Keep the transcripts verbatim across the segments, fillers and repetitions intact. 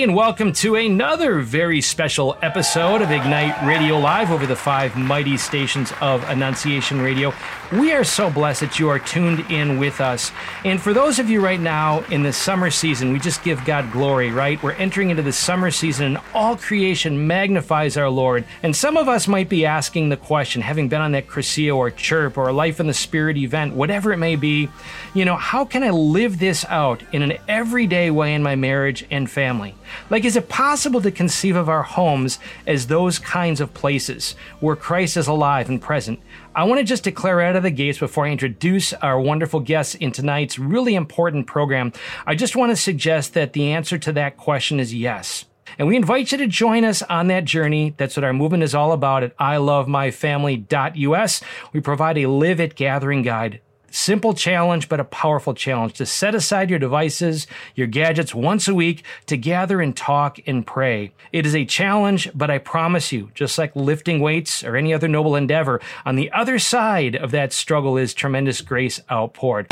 and welcome to another very special episode of Ignite Radio Live over the five mighty stations of Annunciation Radio. We are so blessed that you are tuned in with us. And for those of you right now in the summer season, we just give God glory, right? We're entering into the summer season and all creation magnifies our Lord. And some of us might be asking the question, having been on that Cursillo or Chirp or a Life in the Spirit event, whatever it may be, you know, how can I live this out in an everyday way in my marriage and family? Like, is it possible to conceive of our homes as those kinds of places where Christ is alive and present? I want to just declare out of the gates before I introduce our wonderful guests in tonight's really important program. I just want to suggest that the answer to that question is yes. And we invite you to join us on that journey. That's what our movement is all about at I love my family dot U S. We provide a Live It Gathering guide. Simple challenge, but a powerful challenge to set aside your devices, your gadgets once a week to gather and talk and pray. It is a challenge, but I promise you, just like lifting weights or any other noble endeavor, on the other side of that struggle is tremendous grace outpoured.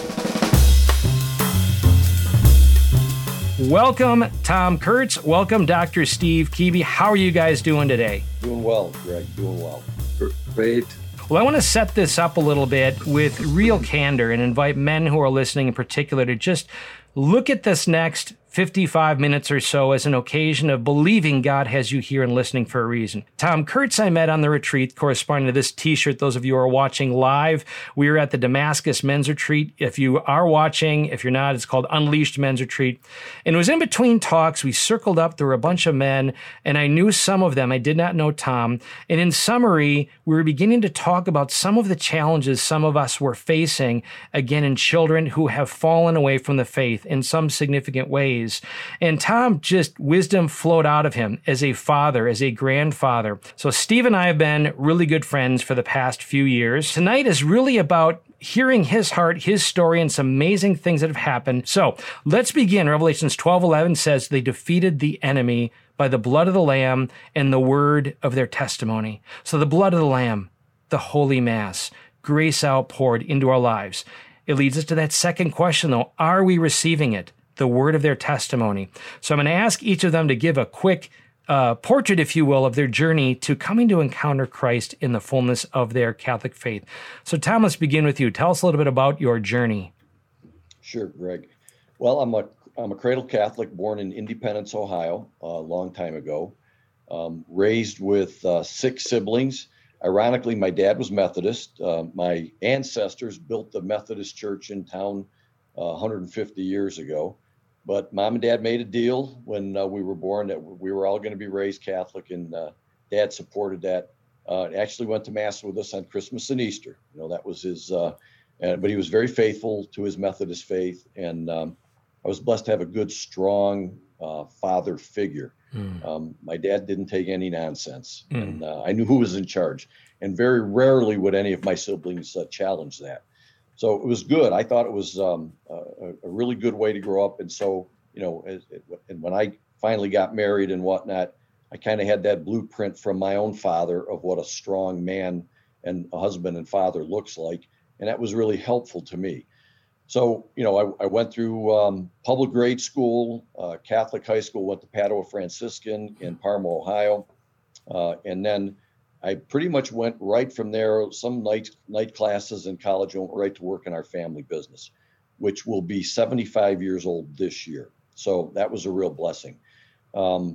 Welcome, Tom Kurtz. Welcome, Doctor Steve Keeby. How are you guys doing today? Doing well, Greg. Doing well. Great. Well, I want to set this up a little bit with real candor and invite men who are listening in particular to just look at this next fifty-five minutes or so as an occasion of believing God has you here and listening for a reason. Tom Kurtz I met on the retreat corresponding to this t-shirt. Those of you who are watching live, we were at the Damascus Men's Retreat. If you are watching, if you're not, it's called Unleashed Men's Retreat. And it was in between talks. We circled up. There were a bunch of men, and I knew some of them. I did not know Tom. And in summary, we were beginning to talk about some of the challenges some of us were facing, again, in children who have fallen away from the faith in some significant ways. And Tom, just wisdom flowed out of him as a father, as a grandfather. So Steve and I have been really good friends for the past few years. Tonight is really about hearing his heart, his story, and some amazing things that have happened. So let's begin. Revelations twelve eleven says they defeated the enemy by the blood of the Lamb and the word of their testimony. So the blood of the Lamb, the Holy Mass, grace outpoured into our lives. It leads us to that second question, though. Are we receiving it? The word of their testimony. So I'm going to ask each of them to give a quick uh, portrait, if you will, of their journey to coming to encounter Christ in the fullness of their Catholic faith. So Tom, let's begin with you. Tell us a little bit about your journey. Sure, Greg. Well, I'm a I'm a cradle Catholic, born in Independence, Ohio, a long time ago. Um, raised with uh, six siblings. Ironically, my dad was Methodist. Uh, my ancestors built the Methodist church in town uh, one hundred fifty years ago. But mom and dad made a deal when uh, we were born that we were all going to be raised Catholic, and uh, dad supported that. Uh, actually went to Mass with us on Christmas and Easter. You know, that was his, uh, uh, but he was very faithful to his Methodist faith. And um, I was blessed to have a good, strong uh, father figure. Mm. Um, my dad didn't take any nonsense, mm. and uh, I knew who was in charge. And very rarely would any of my siblings uh, challenge that. So it was good. I thought it was um, a, a really good way to grow up. And so, you know, as, and when I finally got married and whatnot, I kind of had that blueprint from my own father of what a strong man and a husband and father looks like. And that was really helpful to me. So, you know, I, I went through um, public grade school, uh, Catholic high school, went to Padua Franciscan in Parma, Ohio. Uh, and then I pretty much went right from there, some night night classes in college, and went right to work in our family business, which will be seventy-five years old this year. So that was a real blessing. Um,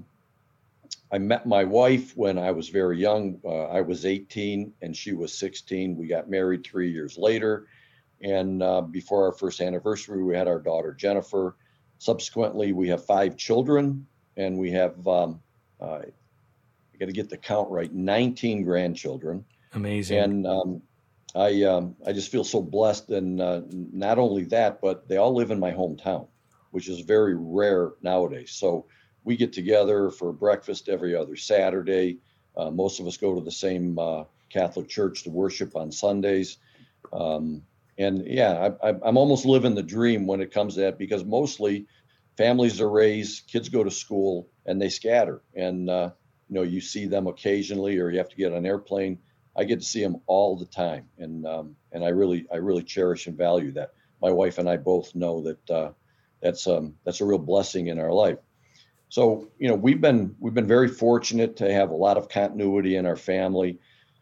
I met my wife when I was very young. Uh, I was eighteen and she was sixteen. We got married three years later. And uh, before our first anniversary, we had our daughter, Jennifer. Subsequently, we have five children, and we have um, uh, got to get the count right, nineteen grandchildren. Amazing. And um, I um, I just feel so blessed. And uh, not only that, but they all live in my hometown, which is very rare nowadays. So we get together for breakfast every other Saturday. Uh, most of us go to the same uh, Catholic church to worship on Sundays. Um, and yeah, I, I'm almost living the dream when it comes to that, because mostly families are raised, kids go to school, and they scatter. And uh, you know, you see them occasionally, or you have to get on an airplane. I get to see them all the time, and um, and I really, I really cherish and value that. My wife and I both know that uh, that's um, that's a real blessing in our life. So, you know, we've been we've been very fortunate to have a lot of continuity in our family.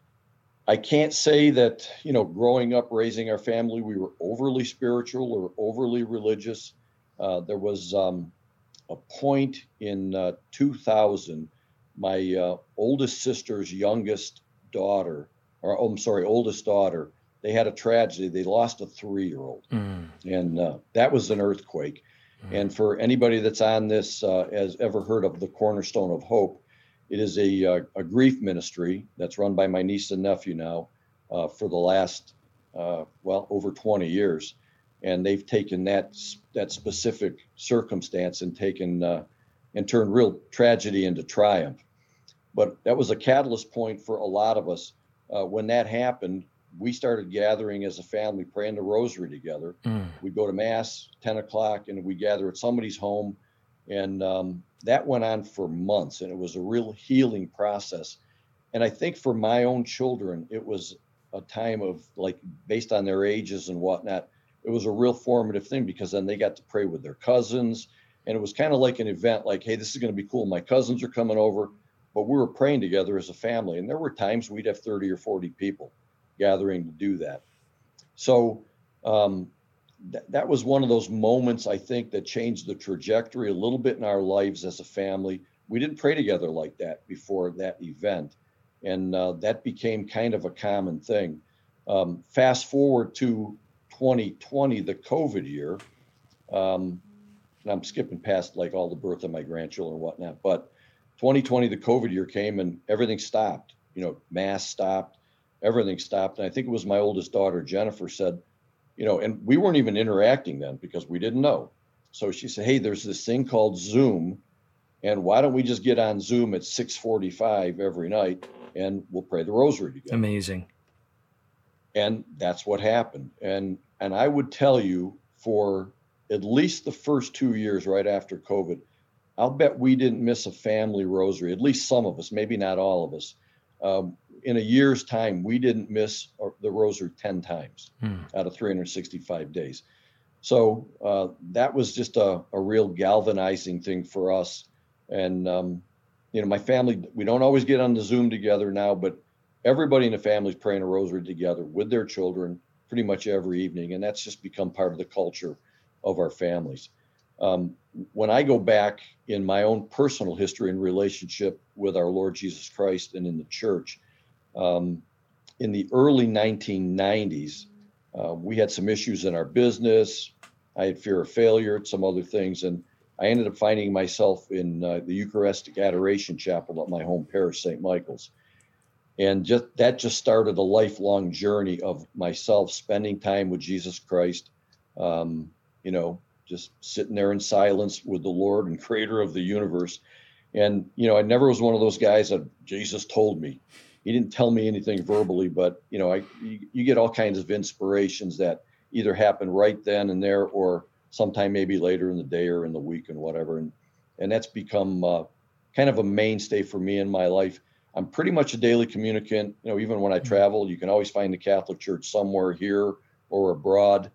I can't say that, you know, growing up, raising our family, we were overly spiritual or overly religious. Uh, there was um, a point in uh, two thousand, my uh, oldest sister's youngest daughter, or oh, I'm sorry, oldest daughter, they had a tragedy. They lost a three-year-old, mm. and uh, that was an earthquake. Mm. And for anybody that's on this uh, has ever heard of the Cornerstone of Hope, it is a, uh, a grief ministry that's run by my niece and nephew now uh, for the last, uh, well, over twenty years. And they've taken that that specific circumstance and taken uh, and turned real tragedy into triumph. But that was a catalyst point for a lot of us. Uh, when that happened, we started gathering as a family, praying the rosary together. Mm. We go to mass, ten o'clock, and we gather at somebody's home. And um, that went on for months, and it was a real healing process. And I think for my own children, it was a time of, like, based on their ages and whatnot, it was a real formative thing, because then they got to pray with their cousins. And it was kind of like an event, like, hey, this is going to be cool. My cousins are coming over, but we were praying together as a family. And there were times we'd have thirty or forty people gathering to do that. So um, th- that was one of those moments, I think, that changed the trajectory a little bit in our lives as a family. We didn't pray together like that before that event. And uh, that became kind of a common thing. Um, fast forward to twenty twenty, the COVID year. Um, and I'm skipping past like all the birth of my grandchildren and whatnot, but twenty twenty, the COVID year came and everything stopped. You know, mass stopped, everything stopped. And I think it was my oldest daughter, Jennifer, said, you know, and we weren't even interacting then because we didn't know. So she said, hey, there's this thing called Zoom, and why don't we just get on Zoom at six forty-five every night and we'll pray the rosary together. Amazing. And that's what happened. And and I would tell you, for at least the first two years right after COVID, I'll bet we didn't miss a family rosary, at least some of us, maybe not all of us. Um, in a year's time, we didn't miss the rosary ten times hmm. out of three hundred sixty-five days. So uh, that was just a, a real galvanizing thing for us. And, um, you know, my family, we don't always get on the Zoom together now, but everybody in the family is praying a rosary together with their children pretty much every evening. And that's just become part of the culture of our families. Um, when I go back in my own personal history and relationship with our Lord Jesus Christ and in the church, um, in the early nineteen nineties, uh, we had some issues in our business. I had fear of failure, some other things. And I ended up finding myself in uh, the Eucharistic Adoration Chapel at my home parish, Saint Michael's. And just that just started a lifelong journey of myself spending time with Jesus Christ, um, you know, just sitting there in silence with the Lord and creator of the universe. And, you know, I never was one of those guys that Jesus told me. He didn't tell me anything verbally, but, you know, I you, you get all kinds of inspirations that either happen right then and there or sometime maybe later in the day or in the week and whatever. And, and that's become uh, kind of a mainstay for me in my life. I'm pretty much a daily communicant. You know, even when I travel, you can always find the Catholic Church somewhere here or abroad.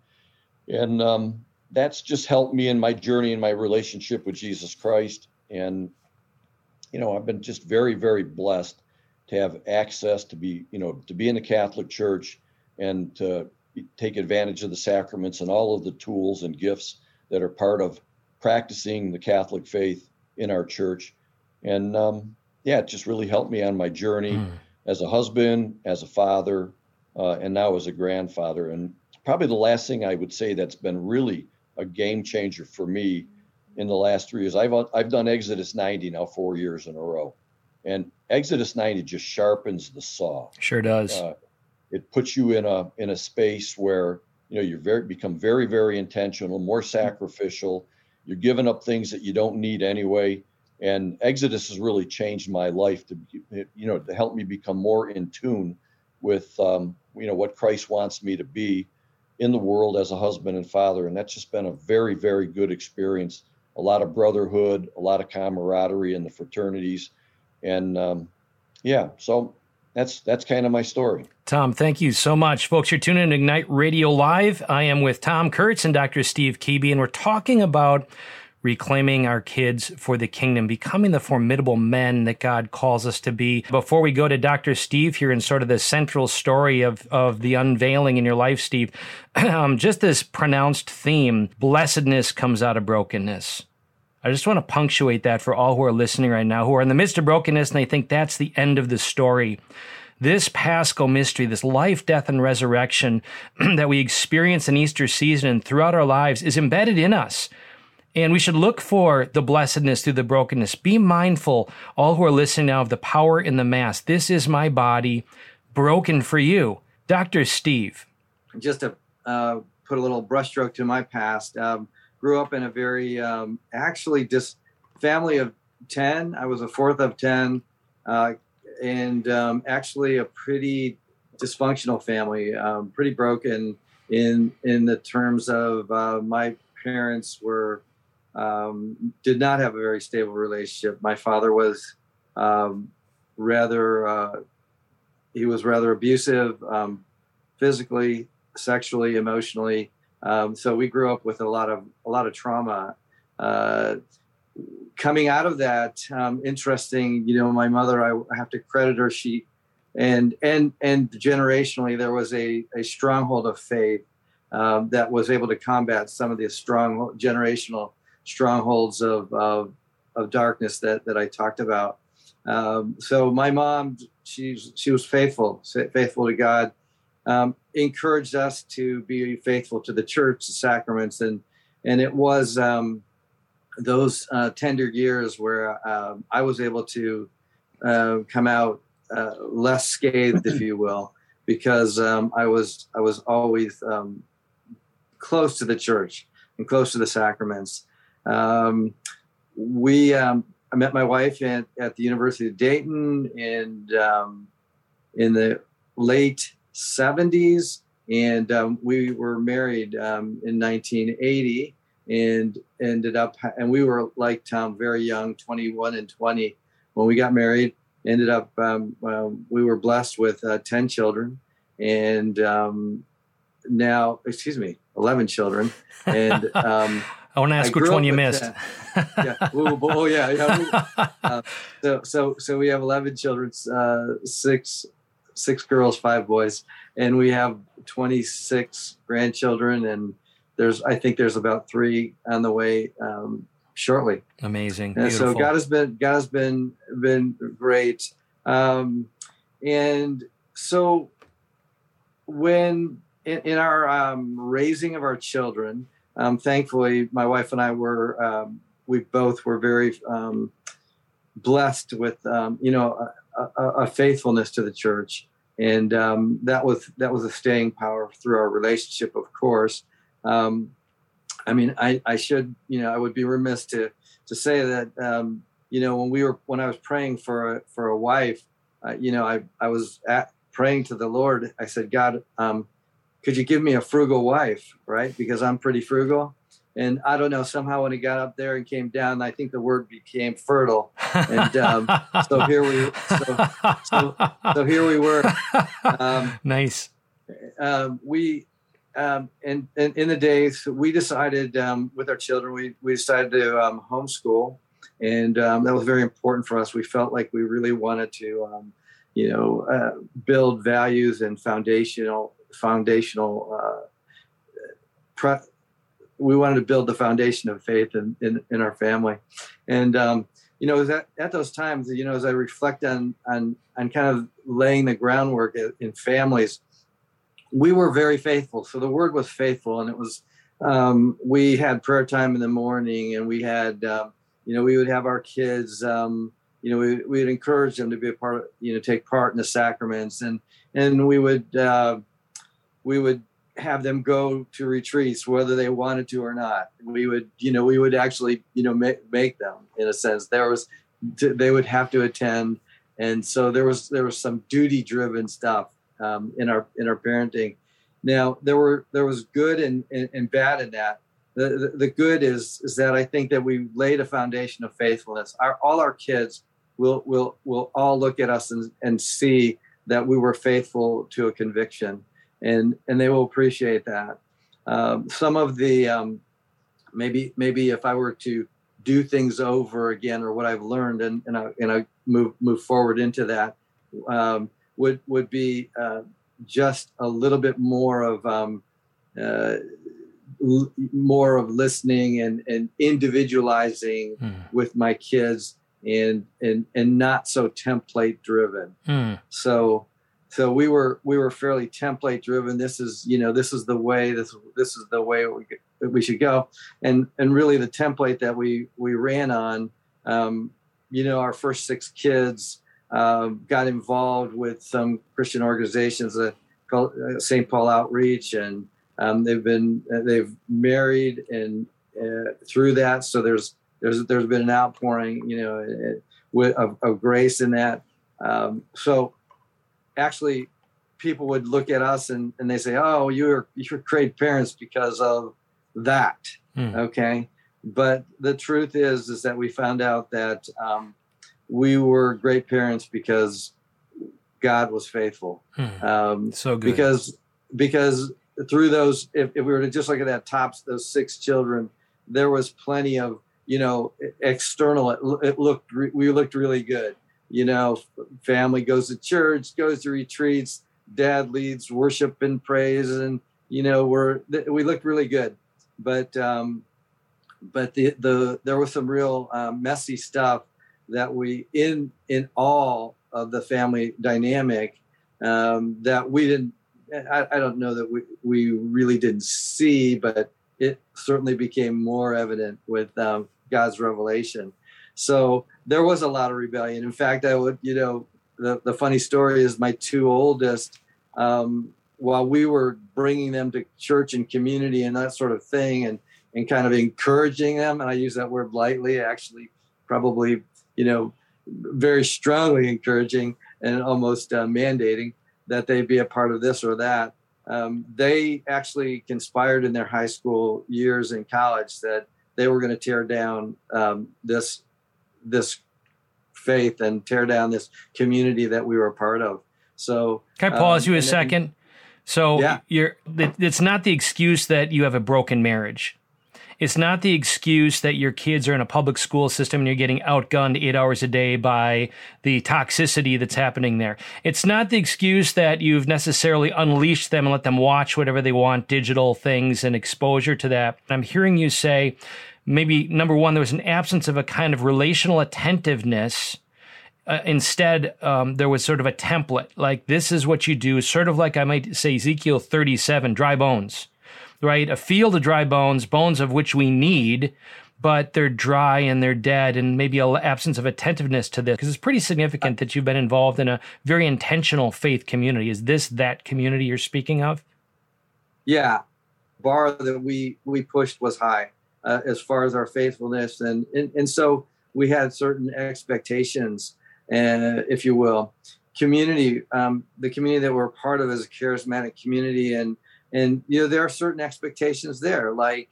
And um, that's just helped me in my journey and my relationship with Jesus Christ. And, you know, I've been just very, very blessed to have access to be, you know, to be in the Catholic Church and to take advantage of the sacraments and all of the tools and gifts that are part of practicing the Catholic faith in our church. And, um, yeah, it just really helped me on my journey mm. as a husband, as a father, uh, and now as a grandfather. And probably the last thing I would say that's been really a game changer for me in the last three years, I've I've done Exodus ninety now four years in a row. And Exodus ninety just sharpens the saw. Sure does. Uh, it puts you in a in a space where, you know, you very become very, very intentional, more sacrificial. You're giving up things that you don't need anyway. And Exodus has really changed my life to, you know, to help me become more in tune with, um, you know, what Christ wants me to be in the world as a husband and father. And that's just been a very, very good experience. A lot of brotherhood, a lot of camaraderie in the fraternities. And um, yeah, so that's that's kind of my story. Tom, thank you so much. Folks, you're tuning in to Ignite Radio Live. I am with Tom Kurtz and Doctor Steve Keeby, and we're talking about reclaiming our kids for the kingdom, becoming the formidable men that God calls us to be. Before we go to Doctor Steve here and sort of the central story of, of the unveiling in your life, Steve, um, just this pronounced theme, blessedness comes out of brokenness. I just want to punctuate that for all who are listening right now, who are in the midst of brokenness and they think that's the end of the story. This Paschal mystery, this life, death, and resurrection that we experience in Easter season and throughout our lives is embedded in us. And we should look for the blessedness through the brokenness. Be mindful, all who are listening now, of the power in the Mass. This is my body broken for you. Doctor Steve. Just to uh, put a little brushstroke to my past, um, grew up in a very, um, actually, dis- family of ten. I was a fourth of ten, uh, and um, actually a pretty dysfunctional family, um, pretty broken in in the terms of uh, my parents were um, did not have a very stable relationship. My father was um, rather uh, he was rather abusive, um, physically, sexually, emotionally. Um, so we grew up with a lot of a lot of trauma. Uh, coming out of that, um, interesting. You know, my mother, I, I have to credit her. She and and and generationally, there was a a stronghold of faith um, that was able to combat some of the strong generational strongholds of of, of darkness that that I talked about. Um, so my mom, she's she was faithful, faithful to God. Um, encouraged us to be faithful to the church, the sacraments, and and it was um, those uh, tender years where um, I was able to uh, come out uh, less scathed, if you will, because um, I was I was always um, close to the church and close to the sacraments. Um, we um, I met my wife at, at the University of Dayton, and um, in the late seventies, and um, we were married um, in nineteen eighty, and ended up, and we were like Tom, very young, twenty-one and twenty when we got married. Ended up, um, um, we were blessed with uh, ten children, and um, now, excuse me, eleven children, and um, I want to ask which one you missed. Uh, yeah. Oh, oh yeah. yeah. Uh, so, so, so we have eleven children, uh, six, six girls, five boys, and we have twenty-six grandchildren. And there's, I think there's about three on the way um, shortly. Amazing. And so God has been, God has been, been great. Um, and so when in, in our um, raising of our children, Um, thankfully, my wife and I were, um, we both were very um, blessed with, um, you know, a, a, a faithfulness to the church. And um, that was that was a staying power through our relationship, of course. Um, I mean, I, I should, you know, I would be remiss to to say that, um, you know, when we were, when I was praying for a, for a wife, uh, you know, I, I was at, praying to the Lord. I said, God, um, could you give me a frugal wife, right? Because I'm pretty frugal. And I don't know, somehow when it got up there and came down, I think the word became fertile. And um, so here we so, so, so here we were. Um, nice. Um, we, um, and, and in the days, we decided um, with our children, we, we decided to um, homeschool. And um, that was very important for us. We felt like we really wanted to, um, you know, uh, build values and foundational foundational uh, pre- we wanted to build the foundation of faith in, in, in our family. And, um, you know, at, at those times, you know, as I reflect on, on, on kind of laying the groundwork in families, we were very faithful. So the word was faithful, and it was, um, we had prayer time in the morning, and we had, um, you know, we would have our kids, um, you know, we, we would encourage them to be a part of, you know, take part in the sacraments, and, and we would, uh, we would have them go to retreats, whether they wanted to or not. We would, you know, we would actually, you know, make, make them, in a sense. There was, they would have to attend. And so there was, there was some duty driven stuff um, in our, in our parenting. Now there were, there was good and, and, and bad in that. The, the, the good is, is that I think that we laid a foundation of faithfulness. Our, all our kids will, will, will all look at us and, and see that we were faithful to a conviction. And and they will appreciate that. Um, some of the um, maybe maybe if I were to do things over again, or what I've learned, and and I, and I move move forward into that, um, would would be uh, just a little bit more of um, uh, l- more of listening and and individualizing mm. with my kids, and and and not so template driven. Mm. So. So we were we were fairly template driven. This is you know this is the way this this is the way we we should go, and and really the template that we we ran on. Um, you know, our first six kids um, got involved with some Christian organizations, uh, called uh, Saint Paul Outreach, and um, they've been uh, they've married and uh, through that. So there's there's there's been an outpouring, you know, with of, of grace in that. Um, so. Actually, people would look at us and, and they say, "Oh, you're you're great parents because of that." Mm. Okay, but the truth is, is that we found out that um, we were great parents because God was faithful. Mm. Um, so good. Because because through those, if, if we were to just look at that tops, those six children, there was plenty of you know external. It, it looked we looked really good. You know, family goes to church, goes to retreats, dad leads worship and praise. And, you know, we're, we looked really good, but, um, but the, the, there was some real uh, messy stuff that we, in, in all of the family dynamic um, that we didn't, I, I don't know that we, we really didn't see, but it certainly became more evident with um, God's revelation. So there was a lot of rebellion. In fact, I would, you know, the, the funny story is my two oldest, um, while we were bringing them to church and community and that sort of thing, and, and kind of encouraging them, and I use that word lightly, actually probably, you know, very strongly encouraging and almost uh, mandating that they be a part of this or that. Um, they actually conspired in their high school years and college that they were going to tear down um, this this faith and tear down this community that we were a part of. So can I pause um, you a second? Then, so yeah. you're, it's not the excuse that you have a broken marriage. It's not the excuse that your kids are in a public school system and you're getting outgunned eight hours a day by the toxicity that's happening there. It's not the excuse that you've necessarily unleashed them and let them watch whatever they want, digital things and exposure to that. I'm hearing you say, maybe, number one, there was an absence of a kind of relational attentiveness. Uh, instead, um, there was sort of a template, like this is what you do, sort of like I might say Ezekiel thirty-seven, dry bones, right? A field of dry bones, bones of which we need, but they're dry and they're dead, and maybe an absence of attentiveness to this, because it's pretty significant that you've been involved in a very intentional faith community. Is this that community you're speaking of? Yeah. Bar that we, we pushed was high. Uh, as far as our faithfulness. And, and, and so we had certain expectations, uh, if you will. Community, um, the community that we're a part of is a charismatic community. And, and you know, there are certain expectations there, like,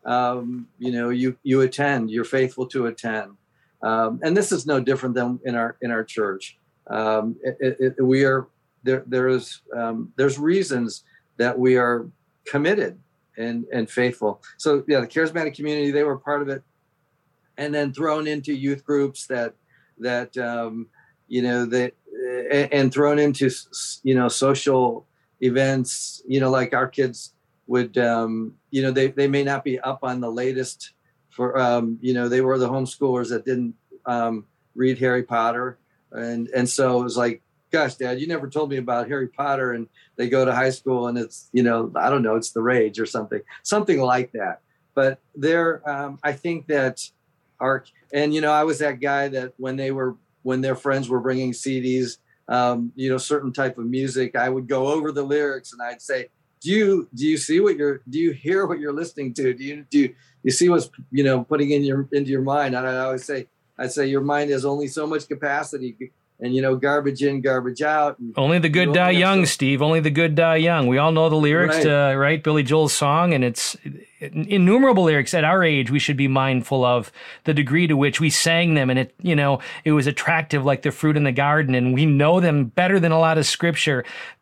um, you know, you, you attend, you're faithful to attend. Um, and this is no different than in our, in our church. Um, it, it, we are, there, there is, um, there's reasons that we are committed and and faithful. So yeah, the charismatic community, they were part of it, and then thrown into youth groups that that um, you know that and, and thrown into you know social events. You know, like our kids would um, you know they they may not be up on the latest for um, you know they were the homeschoolers that didn't um, read Harry Potter, and and so it was like, gosh, Dad, you never told me about Harry Potter. And they go to high school and it's, you know, I don't know, it's the rage or something, something like that. But there, um, I think that our, and, you know, I was that guy that when they were, when their friends were bringing C Ds, um, you know, certain type of music, I would go over the lyrics and I'd say, do you, do you see what you're, do you hear what you're listening to? Do you, do you, you see what's, you know, putting in your, into your mind? And I always say, I'd say your mind has only so much capacity. And, you know, garbage in, garbage out. And only the good die young, so- Steve. Only the good die young. We all know the lyrics right. to, right, Billy Joel's song, and it's innumerable lyrics. At our age, we should be mindful of the degree to which we sang them, and it, you know, it was attractive like the fruit in the garden, and we know them better than a lot of scripture.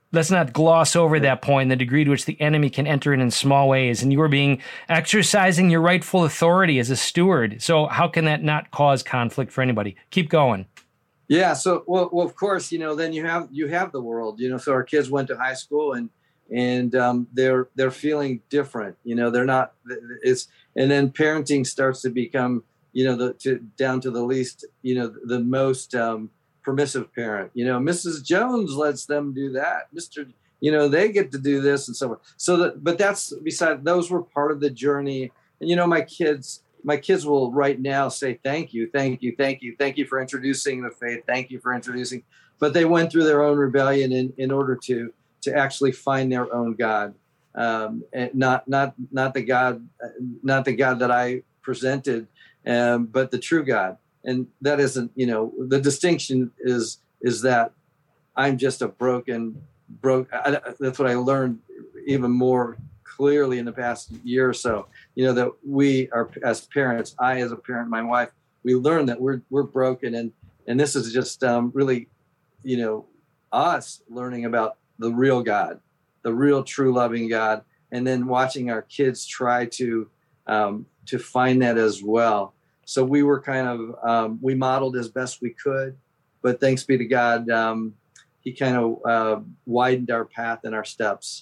let's not gloss over that point, the degree to which the enemy can enter in in small ways. And you were being exercising your rightful authority as a steward. So how can that not cause conflict for anybody? Keep going. Yeah. So, well, well, of course, you know, then you have, you have the world, you know, so our kids went to high school and, and um, they're, they're feeling different, you know, they're not, it's, and then parenting starts to become, you know, the, to down to the least, you know, the most um, permissive parent, you know, Missus Jones lets them do that. Mister, you know, they get to do this and so on. So that, but that's beside, those were part of the journey. And, you know, my kids, my kids will right now say, thank you, thank you, thank you, thank you for introducing the faith. Thank you for introducing, but they went through their own rebellion in, in order to, to actually find their own God. Um, and not, not, not the God, not the God that I presented, um, but the true God. And that isn't, you know, the distinction is, is that I'm just a broken, broke. I, that's what I learned even more clearly in the past year or so, you know, that we are, as parents, I, as a parent, my wife, we learned that we're, we're broken. And, and this is just um, really, you know, us learning about the real God, the real true loving God. And then watching our kids try to, um, to find that as well. So we were kind of, um, we modeled as best we could, but thanks be to God, um, he kind of uh, widened our path and our steps.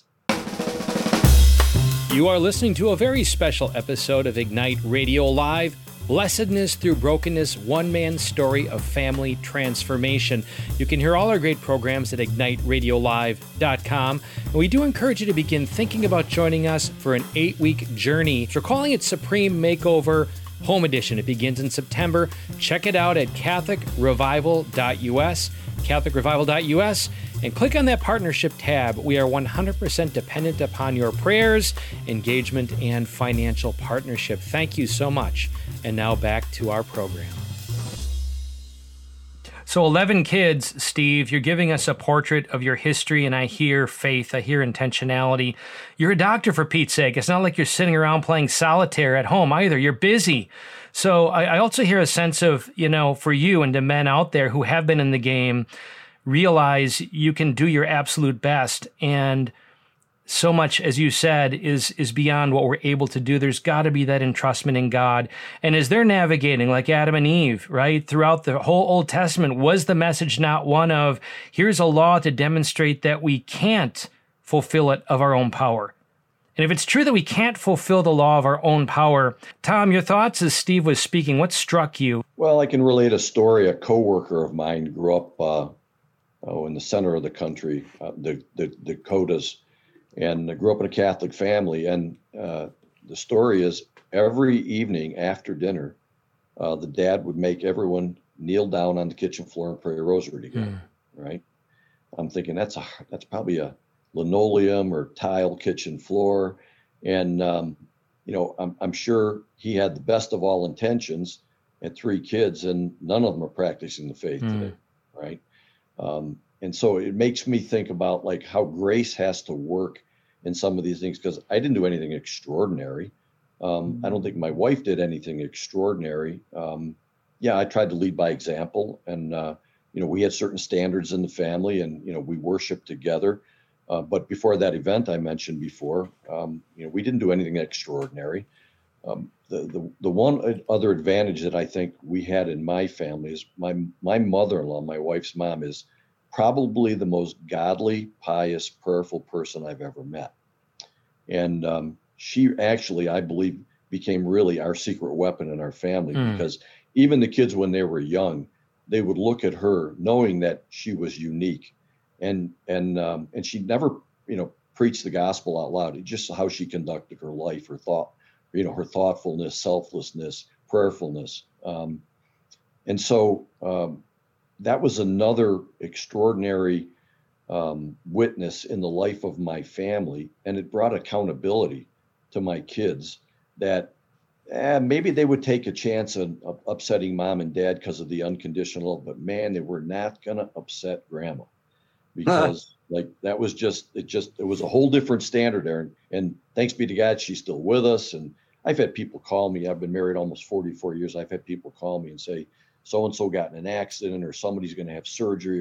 You are listening to a very special episode of Ignite Radio Live, Blessedness Through Brokenness, One Man's Story of Family Transformation. You can hear all our great programs at ignite radio live dot com. And we do encourage you to begin thinking about joining us for an eight-week journey. We're calling it Supreme Makeover Home Edition. It begins in September. Check it out at catholic revival dot u s, catholic revival dot u s, and click on that partnership tab. We are one hundred percent dependent upon your prayers, engagement, and financial partnership. Thank you so much. And now back to our program. So eleven kids, Steve, you're giving us a portrait of your history, and I hear faith, I hear intentionality. You're a doctor, for Pete's sake. It's not like you're sitting around playing solitaire at home either. You're busy. So I, I also hear a sense of, you know, for you and the men out there who have been in the game, realize you can do your absolute best. And so much, as you said, is is beyond what we're able to do. There's got to be that entrustment in God. And as they're navigating, like Adam and Eve, right, throughout the whole Old Testament, was the message not one of, here's a law to demonstrate that we can't fulfill it of our own power? And if it's true that we can't fulfill the law of our own power, Tom, your thoughts as Steve was speaking, what struck you? Well, I can relate a story. A coworker of mine grew up uh, oh, in the center of the country, uh, the, the Dakotas, and I grew up in a Catholic family. And uh, the story is every evening after dinner, uh, the dad would make everyone kneel down on the kitchen floor and pray a rosary together, mm. right? I'm thinking that's a that's probably a linoleum or tile kitchen floor. And, um, you know, I'm, I'm sure he had the best of all intentions and three kids, and none of them are practicing the faith mm. today, right? Um, and so it makes me think about like how grace has to work in some of these things, because I didn't do anything extraordinary. Um, I don't think my wife did anything extraordinary. Um, yeah, I tried to lead by example, and, uh, you know, we had certain standards in the family, and, you know, we worshiped together. Uh, but before that event I mentioned before, um, you know, we didn't do anything extraordinary. Um, the, the the one other advantage that I think we had in my family is my my mother-in-law, my wife's mom, is probably the most godly, pious, prayerful person I've ever met. And um, she actually, I believe, became really our secret weapon in our family, mm. because even the kids, when they were young, they would look at her knowing that she was unique. And and um, and she never, you know, preached the gospel out loud. It's just how she conducted her life, her thought, you know, her thoughtfulness, selflessness, prayerfulness. Um, and so um, that was another extraordinary um, witness in the life of my family. And it brought accountability to my kids that eh, maybe they would take a chance of, of upsetting mom and dad because of the unconditional love, but man, they were not going to upset grandma. Because like that was just, it just, it was a whole different standard there. And, and thanks be to God, she's still with us. And I've had people call me, I've been married almost forty-four years. I've had people call me and say, so-and-so got in an accident, or somebody's going to have surgery, or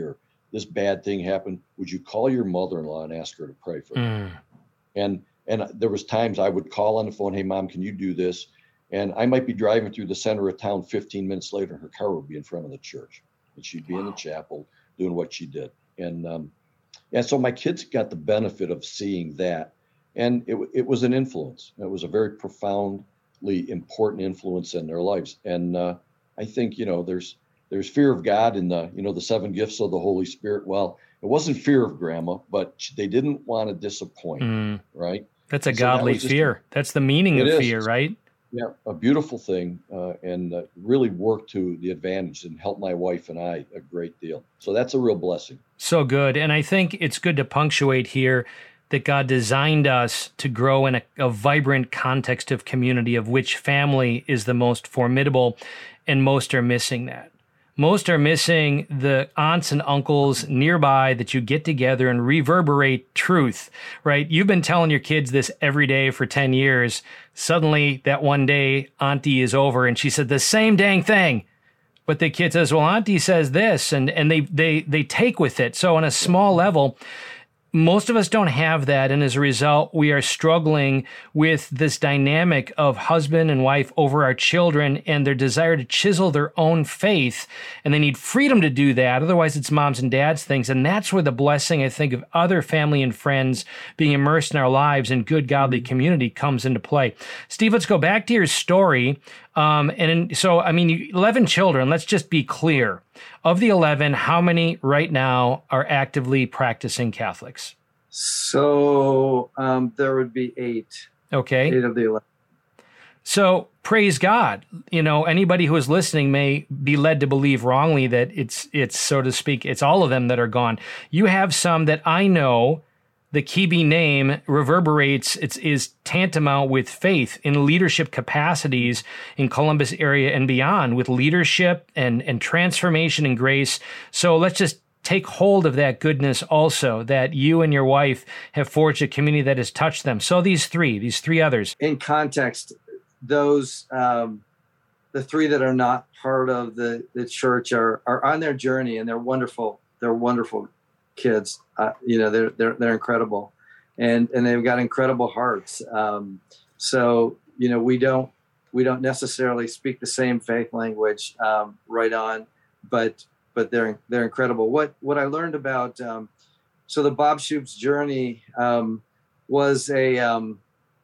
this bad thing happened, would you call your mother-in-law and ask her to pray for me? Mm. And and there was times I would call on the phone, hey, Mom, can you do this? And I might be driving through the center of town fifteen minutes later, and her car would be in front of the church. And she'd be wow. in the chapel doing what she did. And um, and so my kids got the benefit of seeing that. And it, it was an influence. It was a very profoundly important influence in their lives. And uh, I think, you know, there's there's fear of God in the, you know, the seven gifts of the Holy Spirit. Well, it wasn't fear of grandma, but they didn't want to disappoint, mm. right? That's a so godly that fear. A, That's the meaning of is. fear, right? Yeah, a beautiful thing, uh, and uh, really worked to the advantage and helped my wife and I a great deal. So that's a real blessing. So good. And I think it's good to punctuate here that God designed us to grow in a, a vibrant context of community, of which family is the most formidable, and most are missing that. Most are missing the aunts and uncles nearby that you get together and reverberate truth, right? You've been telling your kids this every day for ten years. Suddenly, that one day, auntie is over and she said the same dang thing. But the kid says, well, auntie says this, and, and they, they, they take with it. So on a small level, most of us don't have that, and as a result, we are struggling with this dynamic of husband and wife over our children and their desire to chisel their own faith, and they need freedom to do that. Otherwise, it's moms and dads things, and that's where the blessing, I think, of other family and friends being immersed in our lives and good, godly community comes into play. Steve, let's go back to your story. Um, and in, so, I mean, eleven children, let's just be clear. Of the eleven, how many right now are actively practicing Catholics? So um, there would be eight. Okay. Eight of the eleven. So praise God. You know, anybody who is listening may be led to believe wrongly that it's, it's so to speak, it's all of them that are gone. You have some that I know the Kibi name reverberates, it's is tantamount with faith in leadership capacities in Columbus area and beyond, with leadership and, and transformation and grace. So let's just take hold of that goodness also, that you and your wife have forged a community that has touched them. So these three, these three others. In context, those, um, the three that are not part of the, the church are, are on their journey, and they're wonderful. They're wonderful kids. Uh, you know, they're, they're, they're incredible, and, and they've got incredible hearts. Um, so, you know, we don't, we don't necessarily speak the same faith language, um, right on, but, but they're, they're incredible. What, what I learned about, um, so the Bob Shoop's journey, um, was a, um,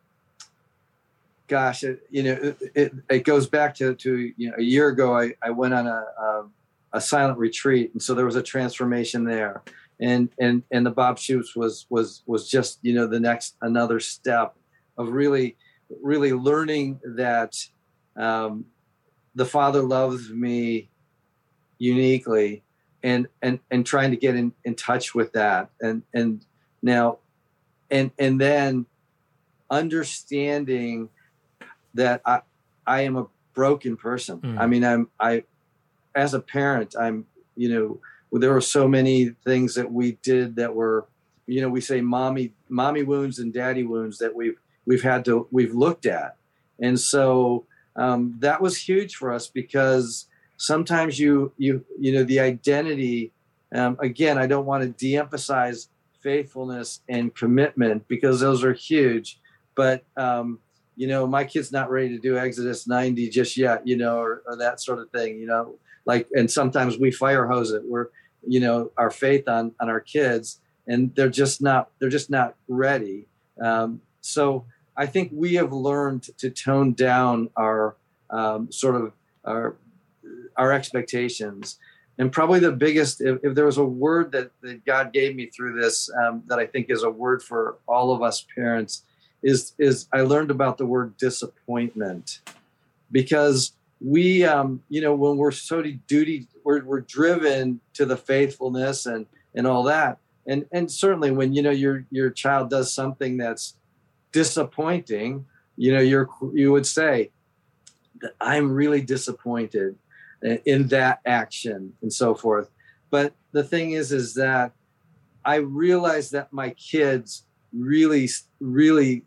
gosh, it, you know, it, it, it goes back to, to, you know, a year ago, I, I went on a, a, a silent retreat. And so there was a transformation there. And, and, and the Bob Shoop's was, was, was just, you know, the next, another step of really, really learning that, um, the Father loves me uniquely, and, and, and trying to get in, in touch with that. And, and now, and, and then understanding that I, I am a broken person. Mm. I mean, I'm, I, as a parent, I'm, you know, there were so many things that we did that were, you know, we say mommy, mommy wounds and daddy wounds that we've, we've had to, we've looked at. And so um, that was huge for us, because sometimes you, you, you know, the identity, um, again, I don't want to de-emphasize faithfulness and commitment, because those are huge, but, um, you know, my kid's not ready to do Exodus ninety just yet, you know, or, or that sort of thing, you know, like, and sometimes we fire hose it. We're, you know, our faith on, on our kids, and they're just not, they're just not ready. Um, so I think we have learned to tone down our, um, sort of our, our expectations. And probably the biggest, if, if there was a word that, that God gave me through this, um, that I think is a word for all of us parents, is, is I learned about the word disappointment. Because we, um, you know, when we're so duty, we're, we're driven to the faithfulness and, and all that. And, and certainly when, you know, your, your child does something that's disappointing, you know, you're, you would say that I'm really disappointed in that action and so forth. But the thing is, is that I realized that my kids really, really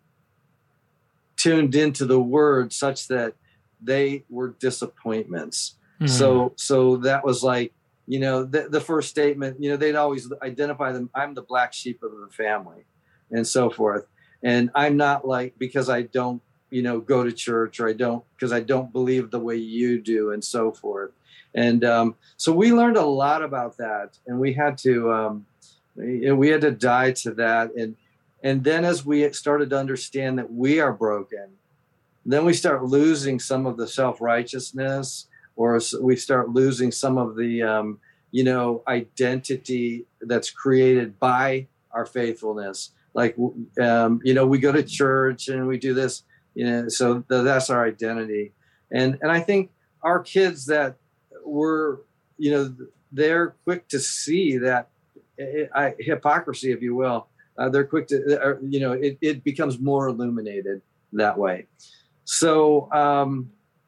tuned into the word such that they were disappointments. Mm-hmm. So, so that was like, you know, the, the first statement, you know, they'd always identify them. I'm the black sheep of the family and so forth. And I'm not like, because I don't, you know, go to church, or I don't, because I don't believe the way you do and so forth. And um, so we learned a lot about that, and we had to, um, we had to die to that. And, and then as we started to understand that we are broken, then we start losing some of the self-righteousness, or we start losing some of the, um, you know, identity that's created by our faithfulness. Like, um, you know, we go to church and we do this, you know, so th- that's our identity. And and I think our kids that were, you know, they're quick to see that it, I, hypocrisy, if you will. Uh, they're quick to, uh, you know, it, it becomes more illuminated that way. So, um,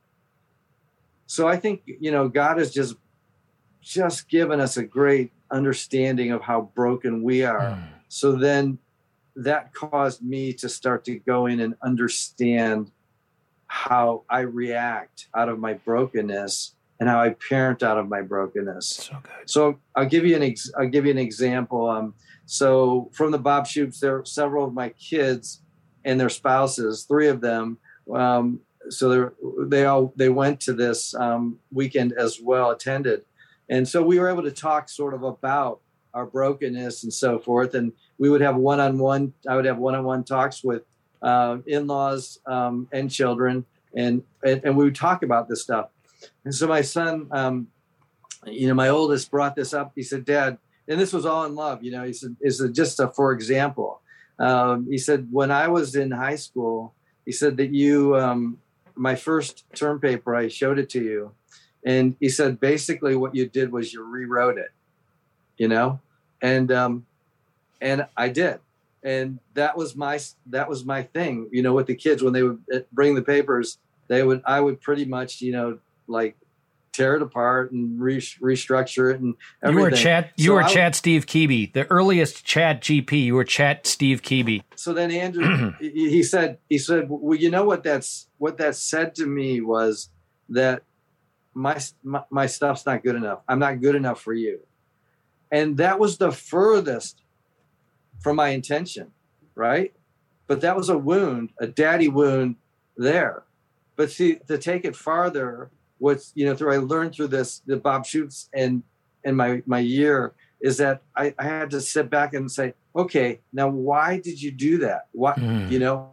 so I think, you know, God has just, just given us a great understanding of how broken we are. Mm. So then that caused me to start to go in and understand how I react out of my brokenness and how I parent out of my brokenness. So good. So I'll give you an ex- I'll give you an example. Um, so from the Bob Shoops, there are several of my kids and their spouses, three of them. Um, so they all they went to this um, weekend as well, attended, and so we were able to talk sort of about our brokenness and so forth. And we would have one-on-one. I would have one-on-one talks with uh, in-laws um, and children, and, and and we would talk about this stuff. And so my son, um, you know, my oldest brought this up. He said, "Dad," and this was all in love. You know, he said, "Is it just a for example?" Um, he said, "When I was in high school," he said that you. Um, my first term paper, I showed it to you. And he said, basically what you did was you rewrote it, you know? And, um, and I did. And that was my, that was my thing, you know, with the kids, when they would bring the papers, they would, I would pretty much, you know, like tear it apart and re- restructure it and everything. You were chat, you so were I, chat Steve Keeby, the earliest chat G P. You were chat Steve Keeby. So then Andrew, he, he said, he said, well, you know what that's, what that said to me was that my, my, my stuff's not good enough. I'm not good enough for you. And that was the furthest from my intention. Right. But that was a wound, a daddy wound there. But see, to take it farther, what's, you know, through I learned through this, the Bob Shoops and, and my, my year is that I, I had to sit back and say, okay, now why did you do that? What, mm. you know?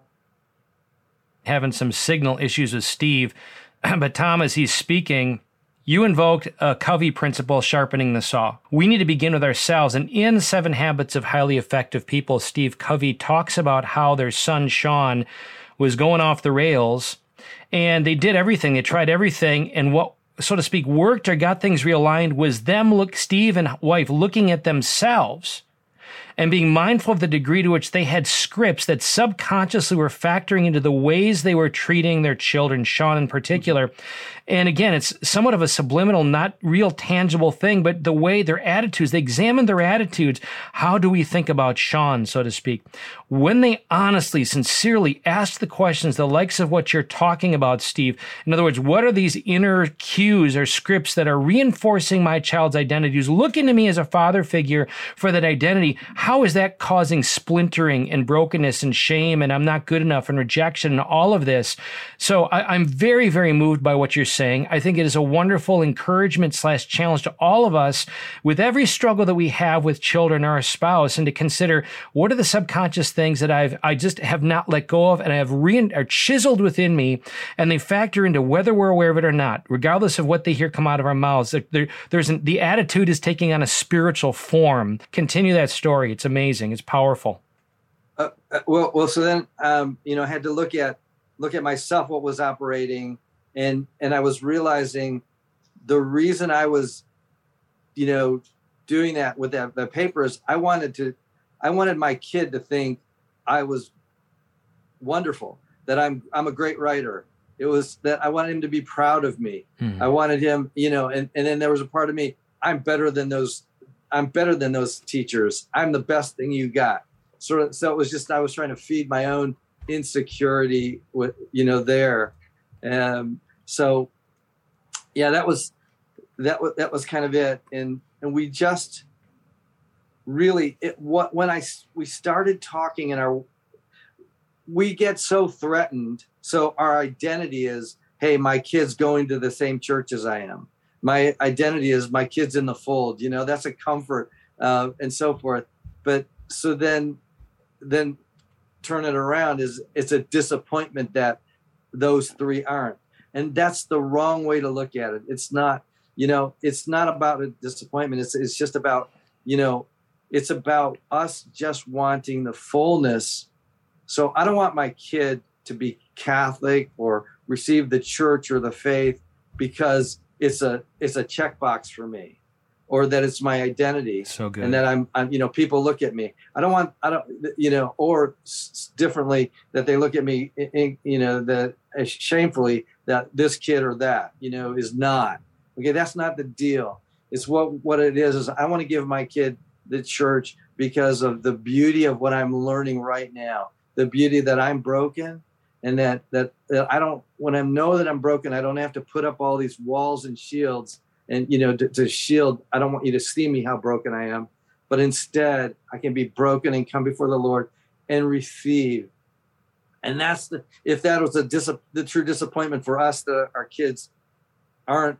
Having some signal issues with Steve, but Tom, as he's speaking, you invoked a Covey principle, sharpening the saw. We need to begin with ourselves. And in Seven Habits of Highly Effective People, Steve Covey talks about how their son, Sean, was going off the rails. And they did everything. They tried everything. And what, so to speak, worked or got things realigned was them, look, Steve and wife, looking at themselves and being mindful of the degree to which they had scripts that subconsciously were factoring into the ways they were treating their children, Sean in particular. And again, it's somewhat of a subliminal, not real tangible thing, but the way their attitudes, they examined their attitudes. How do we think about Sean, so to speak? When they honestly, sincerely asked the questions, the likes of what you're talking about, Steve, in other words, what are these inner cues or scripts that are reinforcing my child's identity, who's looking to me as a father figure for that identity? How is that causing splintering and brokenness and shame and I'm not good enough and rejection and all of this? So I, I'm very, very moved by what you're saying. I think it is a wonderful encouragement slash challenge to all of us with every struggle that we have with children or our spouse, and to consider what are the subconscious things that I've I just have not let go of and I have re- are chiseled within me, and they factor into whether we're aware of it or not, regardless of what they hear come out of our mouths. There, there, there's an, the attitude is taking on a spiritual form. Continue that story. It's amazing. It's powerful. Uh, uh, well, well. So then, um, you know, I had to look at look at myself, what was operating. And and I was realizing the reason I was, you know, doing that with that the papers, I wanted to, I wanted my kid to think I was wonderful, that I'm I'm a great writer. It was that I wanted him to be proud of me. Hmm. I wanted him, you know, and, and then there was a part of me, I'm better than those, I'm better than those teachers. I'm the best thing you got. So so it was just I was trying to feed my own insecurity with, you know, there. Um, so, yeah, that was, that was that was kind of it. And and we just really it what when I we started talking in our we get so threatened. So our identity is, hey, my kid's going to the same church as I am. My identity is my kid's in the fold. You know, that's a comfort uh, and so forth. But so then, then turn it around is it's a disappointment that those three aren't. And that's the wrong way to look at it. It's not, you know, it's not about a disappointment. It's it's just about, you know, it's about us just wanting the fullness. So I don't want my kid to be Catholic or receive the church or the faith because it's a it's a checkbox for me, or that it's my identity. So good. And that I'm I'm you know people look at me. I don't want I don't you know or s- differently that they look at me in, you know that uh, shamefully that this kid or that you know is not okay. That's not the deal. It's what what it is is I want to give my kid the church because of the beauty of what I'm learning right now. The beauty that I'm broken, and that, that that I don't, when I know that I'm broken, I don't have to put up all these walls and shields and, you know, to, to shield. I don't want you to see me how broken I am, but instead I can be broken and come before the Lord and receive. And that's the, if that was a dis, the true disappointment for us, that our kids aren't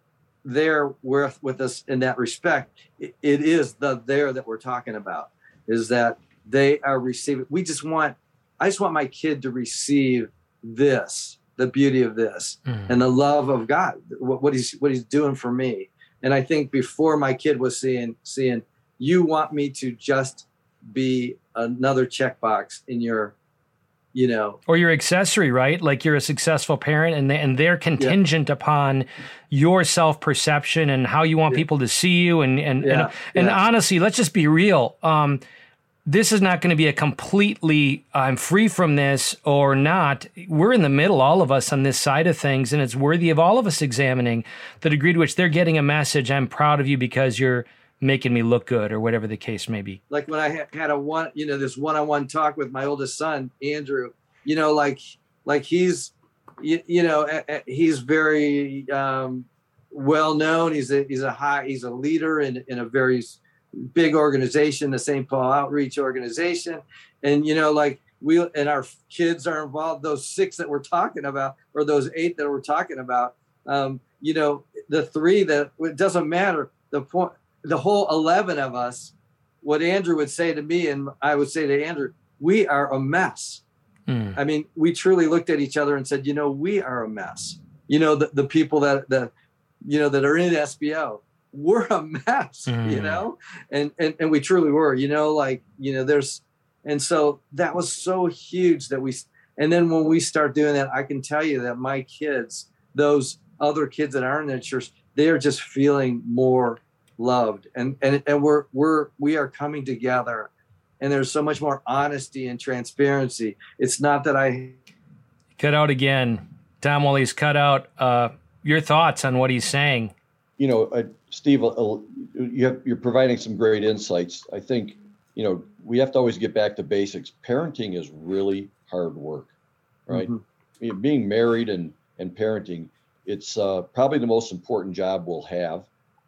there with, with us in that respect, it, it is the there that we're talking about, is that they are receiving. We just want, I just want my kid to receive this, the beauty of this, mm. and the love of God, what, what he's what he's doing for me. And I think before my kid was seeing seeing, you want me to just be another checkbox in your, you know, or your accessory, right? Like you're a successful parent, and they, and they're contingent yeah. upon your self perception and how you want yeah. people to see you. And and yeah. and, and yeah. honestly, let's just be real. Um, This is not going to be a completely, I'm free from this or not. We're in the middle, all of us, on this side of things, and it's worthy of all of us examining the degree to which they're getting a message. I'm proud of you because you're making me look good, or whatever the case may be. Like when I had a one, you know, this one-on-one talk with my oldest son, Andrew, you know, like, like he's, you, you know, he's very um, well known. He's a, he's a high, he's a leader in, in a very big organization, the Saint Paul Outreach Organization. And, you know, like we, and our kids are involved, those six that we're talking about, or those eight that we're talking about, um, you know, the three that it doesn't matter. The point, the whole eleven of us, what Andrew would say to me, and I would say to Andrew, we are a mess. Mm. I mean, we truly looked at each other and said, you know, we are a mess. You know, the, the people that, the, you know, that are in S B O, we're a mess, mm. you know, and, and, and we truly were, you know, like, you know, there's, and so that was so huge that we, and then when we start doing that, I can tell you that my kids, those other kids that aren't in the church, they are just feeling more loved, and, and, and we're, we're, we are coming together, and there's so much more honesty and transparency. It's not that I cut out again, Tom Woolley's cut out, uh, your thoughts on what he's saying. You know, uh, Steve, uh, you have, you're providing some great insights. I think, you know, we have to always get back to basics. Parenting is really hard work, right? Mm-hmm. Being married and, and parenting, it's uh, probably the most important job we'll have.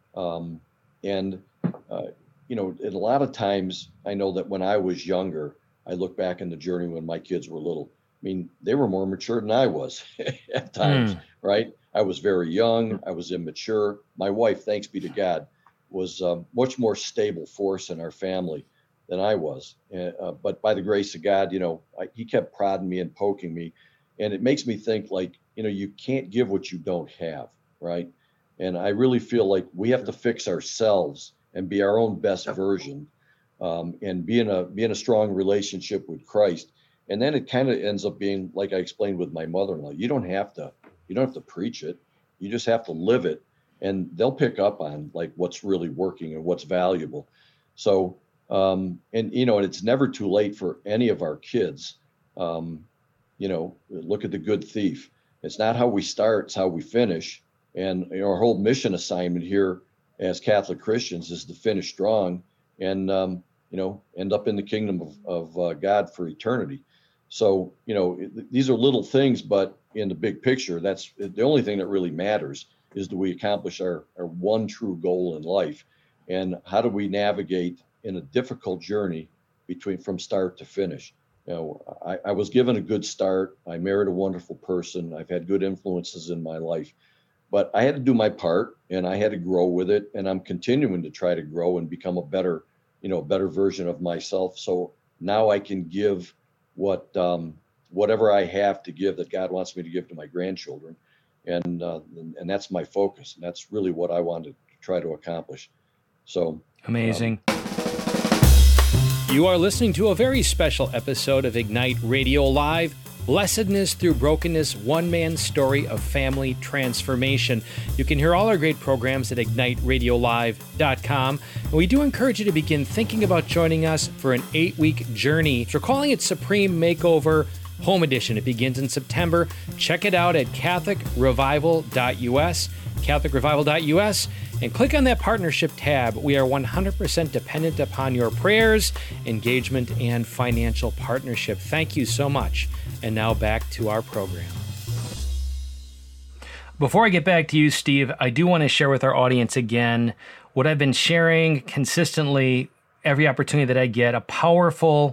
Um, and, uh, you know, and a lot of times I know that when I was younger, I look back in the journey when my kids were little. I mean, they were more mature than I was at times, mm. right? I was very young. I was immature. My wife, thanks be to God, was a much more stable force in our family than I was. Uh, but by the grace of God, you know, I, he kept prodding me and poking me. And it makes me think like, you know, you can't give what you don't have, right? And I really feel like we have to fix ourselves and be our own best version, um, and be in a, be in a strong relationship with Christ. And then it kind of ends up being, like I explained with my mother-in-law, you don't have to, you don't have to preach it. You just have to live it, and they'll pick up on like what's really working and what's valuable. So, um, and, you know, and it's never too late for any of our kids. Um, you know, look at The Good Thief. It's not how we start, it's how we finish. And, you know, our whole mission assignment here as Catholic Christians is to finish strong and, um, you know, end up in the kingdom of, of uh, God for eternity. So, you know, these are little things, but in the big picture, that's the only thing that really matters is, do we accomplish our, our one true goal in life? And how do we navigate in a difficult journey between from start to finish? You know, I, I was given a good start. I married a wonderful person. I've had good influences in my life, but I had to do my part and I had to grow with it. And I'm continuing to try to grow and become a better, you know, better version of myself. So now I can give what, um, whatever I have to give that God wants me to give to my grandchildren. And, uh, and that's my focus. And that's really what I wanted to try to accomplish. So amazing. Um, You are listening to a very special episode of Ignite Radio Live, Blessedness Through Brokenness, One Man's Story of Family Transformation. You can hear all our great programs at ignite radio live dot com. And we do encourage you to begin thinking about joining us for an eight-week journey. We're calling it Supreme Makeover Home Edition. It begins in September. Check it out at catholic revival dot u s, catholic revival dot u s, and click on that partnership tab. We are one hundred percent dependent upon your prayers, engagement, and financial partnership. Thank you so much. And now back to our program. Before I get back to you, Steve, I do want to share with our audience again what I've been sharing consistently every opportunity that I get, a powerful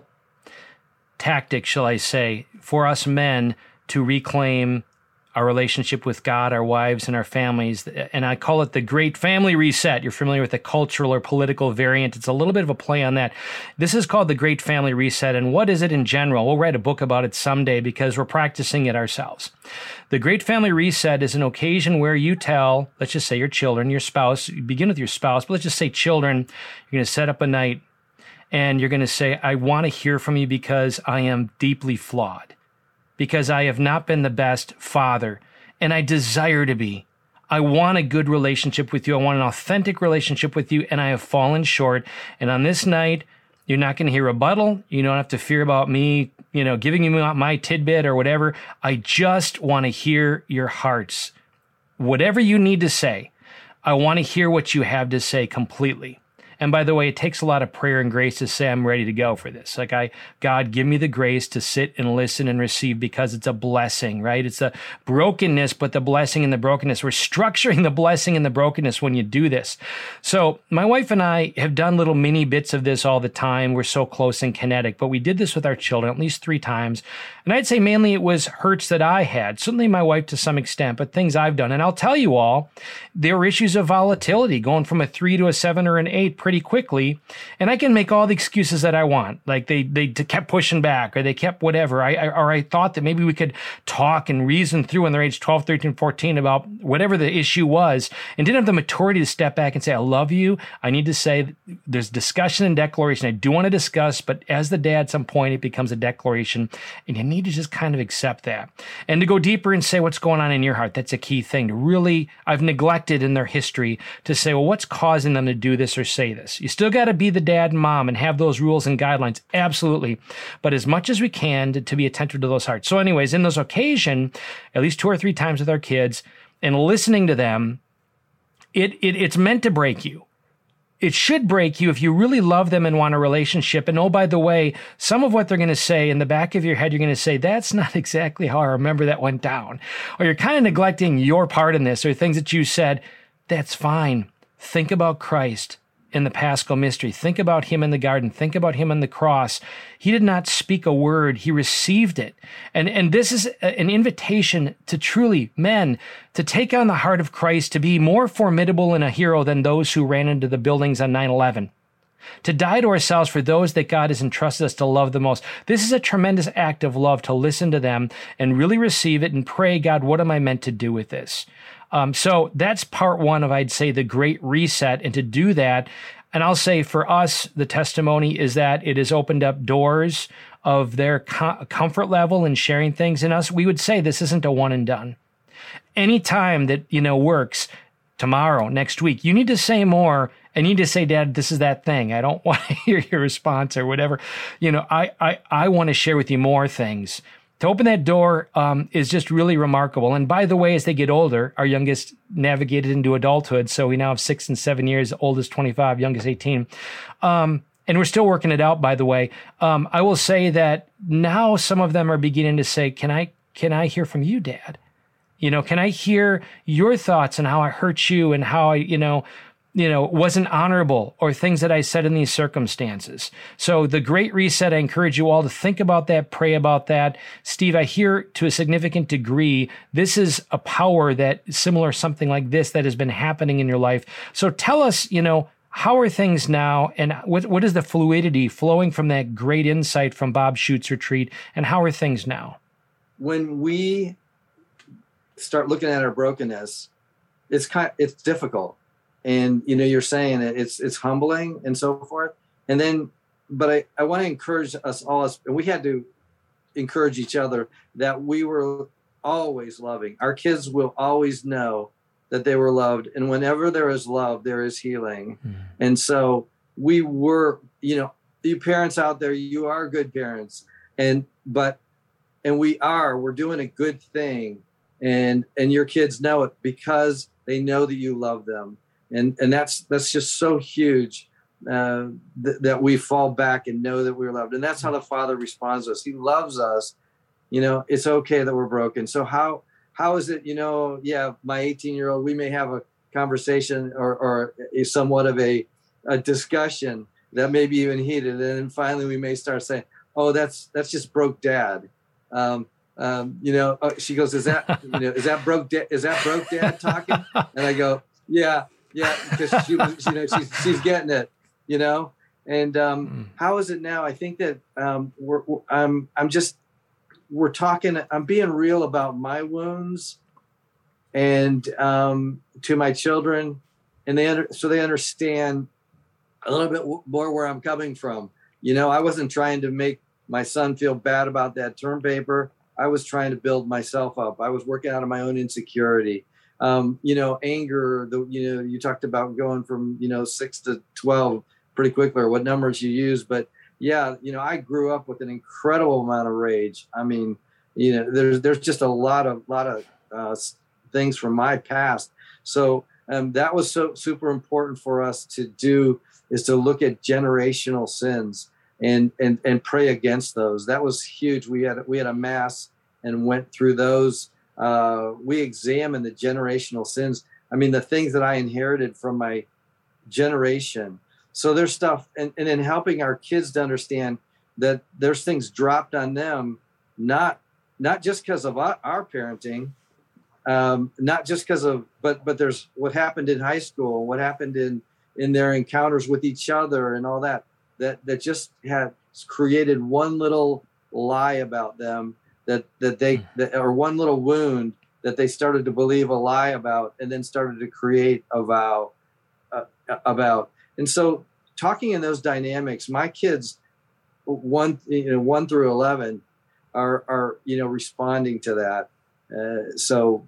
tactic, shall I say, for us men to reclaim our relationship with God, our wives, and our families. And I call it the Great Family Reset. You're familiar with the cultural or political variant. It's a little bit of a play on that. This is called the Great Family Reset. And what is it in general? We'll write a book about it someday because we're practicing it ourselves. The Great Family Reset is an occasion where you tell, let's just say your children, your spouse, you begin with your spouse, but let's just say children, you're going to set up a night and you're going to say, I want to hear from you because I am deeply flawed, because I have not been the best father, and I desire to be. I want a good relationship with you. I want an authentic relationship with you, and I have fallen short. And on this night, you're not going to hear rebuttal. You don't have to fear about me, you know, giving you my tidbit or whatever. I just want to hear your hearts. Whatever you need to say, I want to hear what you have to say completely. And by the way, it takes a lot of prayer and grace to say, I'm ready to go for this. Like, I, God, give me the grace to sit and listen and receive, because it's a blessing, right? It's the brokenness, but the blessing in the brokenness. We're structuring the blessing in the brokenness when you do this. So my wife and I have done little mini bits of this all the time. We're so close and kinetic, but we did this with our children at least three times. And I'd say mainly it was hurts that I had, certainly my wife to some extent, but things I've done. And I'll tell you all, there were issues of volatility, going from a three to a seven or an eight pretty quickly. And I can make all the excuses that I want. Like they they kept pushing back, or they kept whatever. I, I or I thought that maybe we could talk and reason through when they're age twelve, thirteen, fourteen about whatever the issue was, and didn't have the maturity to step back and say, I love you. I need to say there's discussion and declaration. I do want to discuss, but as the dad, at some point it becomes a declaration, and you need to just kind of accept that. And to go deeper and say what's going on in your heart. That's a key thing. To really, I've neglected in their history to say, well, what's causing them to do this or say this? You still got to be the dad and mom and have those rules and guidelines. Absolutely. But as much as we can to, to be attentive to those hearts. So anyways, in those occasion, at least two or three times with our kids and listening to them, it, it it's meant to break you. It should break you if you really love them and want a relationship. And oh, by the way, some of what they're going to say in the back of your head, you're going to say, that's not exactly how I remember that went down. Or you're kind of neglecting your part in this, or things that you said. That's fine. Think about Christ in the Paschal mystery. Think about him in the garden. Think about him on the cross. He did not speak a word. He received it. And, and this is an invitation to truly, men, to take on the heart of Christ, to be more formidable and a hero than those who ran into the buildings on nine eleven. To die to ourselves for those that God has entrusted us to love the most. This is a tremendous act of love, to listen to them and really receive it and pray, God, what am I meant to do with this? Um, so that's part one of, I'd say, the Great Reset. And to do that, and I'll say for us, the testimony is that it has opened up doors of their co- comfort level in sharing things in us. We would say this isn't a one and done. Any time that, you know, works, tomorrow, next week, you need to say more. I need to say, Dad, this is that thing. I don't want to hear your response or whatever. You know, I, I, I want to share with you more things. To open that door um, is just really remarkable. And by the way, as they get older, our youngest navigated into adulthood. So we now have six and seven years, oldest twenty-five, youngest eighteen. Um, and we're still working it out, by the way. Um, I will say that now some of them are beginning to say, can I, can I hear from you, Dad? You know, can I hear your thoughts on how I hurt you and how I, you know, you know, wasn't honorable, or things that I said in these circumstances? So the Great Reset, I encourage you all to think about that, pray about that. Steve, I hear to a significant degree, this is a power that similar, something like this that has been happening in your life. So tell us, you know, how are things now, and what what is the fluidity flowing from that great insight from Bob Schucht's retreat, and how are things now? When we start looking at our brokenness, it's kind it's difficult. And, you know, you're saying it, it's, it's humbling and so forth. And then, but I, I want to encourage us all, and we had to encourage each other that we were always loving. Our kids will always know that they were loved. And whenever there is love, there is healing. Mm. And so we were, you know, you parents out there, you are good parents. And, but, and we are, we're doing a good thing. And, and your kids know it because they know that you love them. And and that's that's just so huge uh, th- that we fall back and know that we're loved. And that's how the Father responds to us. He loves us. You know, it's okay that we're broken. So how how is it, you know, yeah, my eighteen-year-old, we may have a conversation or, or a somewhat of a, a discussion that may be even heated. And then finally we may start saying, oh, that's that's just broke dad. Um, um, you know, oh, she goes, is that, you know, is that broke dad? Is that broke dad talking? And I go, yeah. Yeah, because she, you know, she's she's getting it, you know. And um, mm. how is it now? I think that um, we're, we're I'm I'm just we're talking. I'm being real about my wounds, and um, to my children, and they under, so they understand a little bit more where I'm coming from. You know, I wasn't trying to make my son feel bad about that term paper. I was trying to build myself up. I was working out of my own insecurity. Um, you know, anger, the, you know, you talked about going from, you know, six to twelve pretty quickly, or what numbers you use. But yeah, you know, I grew up with an incredible amount of rage. I mean, you know, there's, there's just a lot of, lot of uh, things from my past. So um, that was so super important for us to do, is to look at generational sins and, and, and pray against those. That was huge. We had, we had a mass and went through those. Uh, we examine the generational sins. I mean, the things that I inherited from my generation. So there's stuff, and, and in helping our kids to understand that there's things dropped on them, not not just because of our, our parenting, um, not just because of, but but there's what happened in high school, what happened in in their encounters with each other, and all that that that just had created one little lie about them. That that they that, or one little wound that they started to believe a lie about, and then started to create a vow uh, about. And so, talking in those dynamics, my kids, one you know one through eleven, are are you know responding to that. Uh, so,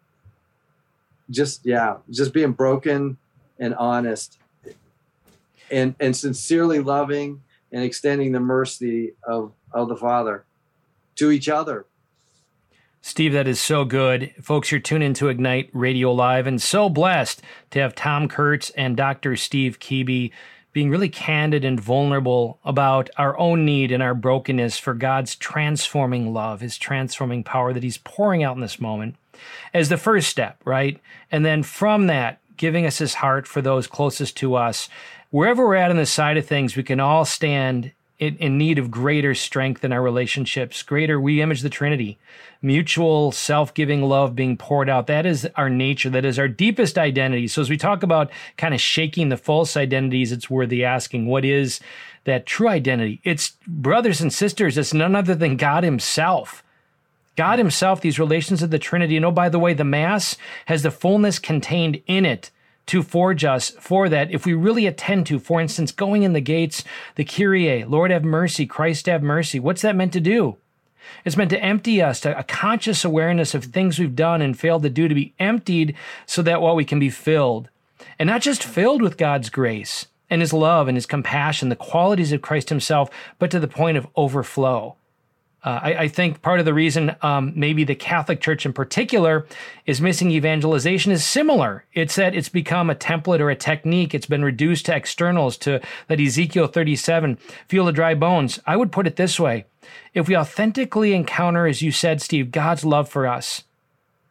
just yeah, just being broken and honest, and and sincerely loving and extending the mercy of of the Father to each other. Steve, that is so good. Folks, you're tuned into Ignite Radio Live, and so blessed to have Tom Kurtz and Doctor Steve Keeby being really candid and vulnerable about our own need and our brokenness for God's transforming love, his transforming power that he's pouring out in this moment as the first step, right? And then from that, giving us his heart for those closest to us. Wherever we're at on the side of things, we can all stand In, in need of greater strength in our relationships, greater, we image the Trinity, mutual self-giving love being poured out. That is our nature. That is our deepest identity. So as we talk about kind of shaking the false identities, it's worthy asking, what is that true identity? It's brothers and sisters. It's none other than God himself. God himself, these relations of the Trinity. And oh, by the way, the Mass has the fullness contained in it to forge us for that. If we really attend to, for instance, going in the gates, the Kyrie, Lord have mercy, Christ have mercy. What's that meant to do? It's meant to empty us, to a conscious awareness of things we've done and failed to do, to be emptied so that what we can be filled. And not just filled with God's grace and his love and his compassion, the qualities of Christ himself, but to the point of overflow. Uh, I, I think part of the reason um, maybe the Catholic Church in particular is missing evangelization is similar. It's that it's become a template or a technique. It's been reduced to externals, to that Ezekiel thirty-seven, feel the dry bones. I would put it this way. If we authentically encounter, as you said, Steve, God's love for us,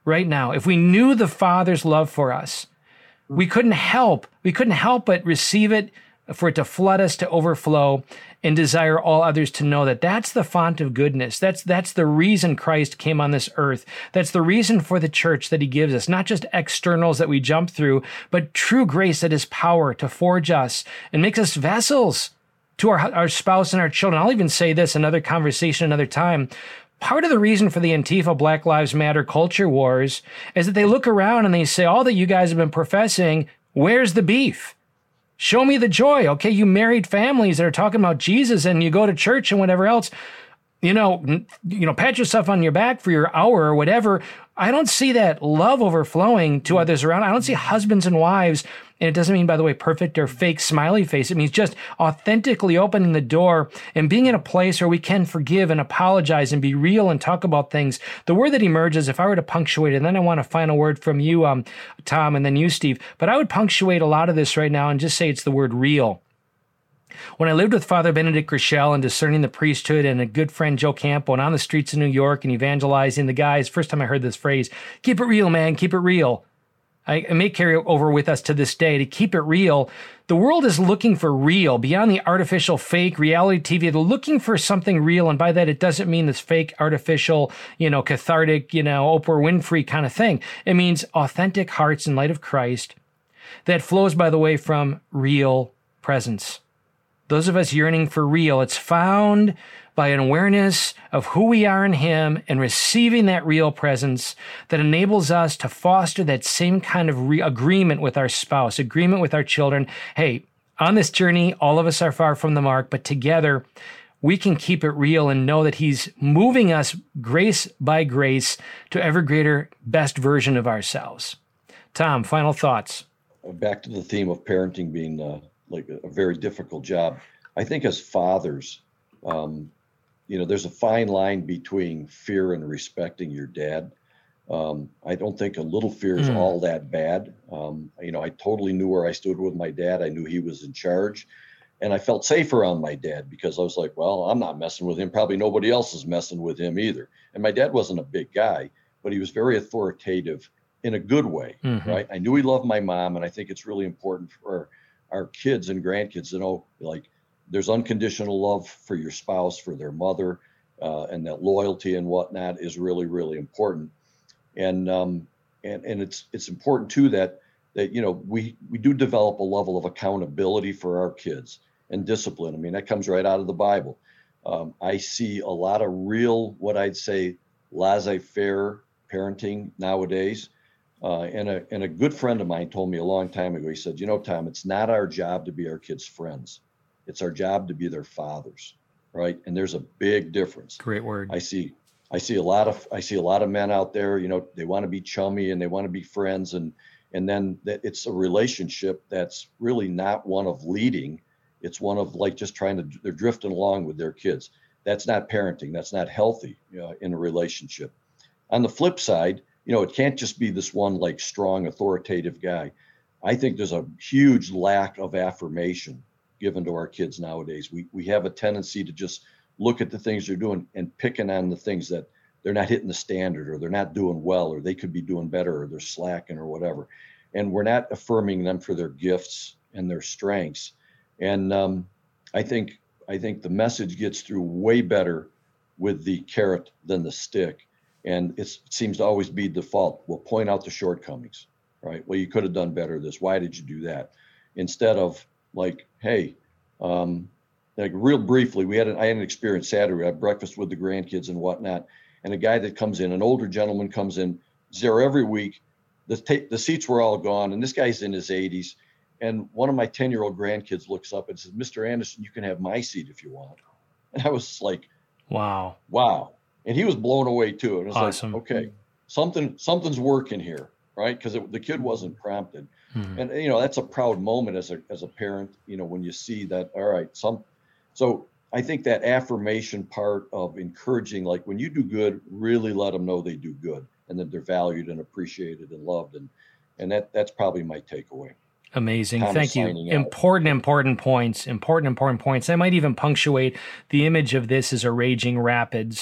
right now, if we knew the Father's love for us, we couldn't help, we couldn't help but receive it, for it to flood us to overflow, and desire all others to know that that's the font of goodness. That's that's the reason Christ came on this earth. That's the reason for the church that he gives us, not just externals that we jump through, but true grace that is power to forge us and makes us vessels to our, our spouse and our children. I'll even say this, another conversation, another time. Part of the reason for the Antifa Black Lives Matter culture wars is that they look around and they say, all that you guys have been professing, where's the beef? Show me the joy. Okay, you married families that are talking about Jesus and you go to church and whatever else, you know, you know, pat yourself on your back for your hour or whatever. I don't see that love overflowing to others around. I don't see husbands and wives, and it doesn't mean, by the way, perfect or fake smiley face. It means just authentically opening the door and being in a place where we can forgive and apologize and be real and talk about things. The word that emerges, if I were to punctuate it, and then I want a final word from you, um, Tom, and then you, Steve, but I would punctuate a lot of this right now and just say it's the word real. When I lived with Father Benedict Groeschel and discerning the priesthood and a good friend Joe Campo and on the streets of New York and evangelizing the guys, first time I heard this phrase, keep it real, man, keep it real. I, it may carry over with us to this day to keep it real. The world is looking for real beyond the artificial fake reality T V. They're looking for something real. And by that, it doesn't mean this fake, artificial, you know, cathartic, you know, Oprah Winfrey kind of thing. It means authentic hearts in light of Christ that flows, by the way, from real presence. Those of us yearning for real, it's found by an awareness of who we are in him and receiving that real presence that enables us to foster that same kind of re- agreement with our spouse, agreement with our children. Hey, on this journey, all of us are far from the mark, but together we can keep it real and know that he's moving us grace by grace to ever greater, best version of ourselves. Tom, final thoughts. Back to the theme of parenting being uh, like a, a very difficult job. I think as fathers, um, you know, there's a fine line between fear and respecting your dad. Um, I don't think a little fear is mm. all that bad. Um, you know, I totally knew where I stood with my dad. I knew he was in charge, and I felt safe around my dad because I was like, well, I'm not messing with him. Probably nobody else is messing with him either. And my dad wasn't a big guy, but he was very authoritative in a good way, mm-hmm. right? I knew he loved my mom, and I think it's really important for our kids and grandkids to know, like, there's unconditional love for your spouse, for their mother, uh, and that loyalty and whatnot is really, really important. And um, and and it's it's important too that that you know we we do develop a level of accountability for our kids and discipline. I mean, that comes right out of the Bible. Um, I see a lot of real, what I'd say, laissez-faire parenting nowadays. Uh, and a and a good friend of mine told me a long time ago. He said, "You know, Tom, it's not our job to be our kids' friends. It's our job to be their fathers, right?" And there's a big difference. Great word. I see. I see a lot of I see a lot of men out there. You know, they want to be chummy and they want to be friends, and and then that it's a relationship that's really not one of leading. It's one of like just trying to. They're drifting along with their kids. That's not parenting. That's not healthy, you know, in a relationship. On the flip side, you know, it can't just be this one like strong, authoritative guy. I think there's a huge lack of affirmation given to our kids nowadays. We we have a tendency to just look at the things they're doing and picking on the things that they're not hitting the standard, or they're not doing well, or they could be doing better, or they're slacking or whatever. And we're not affirming them for their gifts and their strengths. And um, I think I think the message gets through way better with the carrot than the stick. And it's, it seems to always be default. We'll point out the shortcomings, right? Well, you could have done better this. Why did you do that? Instead of like, hey, um, like real briefly, we had an, I had an experience Saturday. I had breakfast with the grandkids and whatnot. And a guy that comes in, an older gentleman comes in, he's there every week. The, ta- the seats were all gone. And this guy's in his eighties. And one of my ten-year-old grandkids looks up and says, "Mister Anderson, you can have my seat if you want." And I was like, wow, wow. And he was blown away too. And it was awesome. Like, okay, something, something's working here, right? Because the kid wasn't prompted. Mm-hmm. And, you know, that's a proud moment as a, as a parent, you know, when you see that, all right, some, so I think that affirmation part of encouraging, like when you do good, really let them know they do good and that they're valued and appreciated and loved. And, and that, that's probably my takeaway. Amazing. Thank you. Important, important points. Important, important points. I might even punctuate the image of this as a raging rapids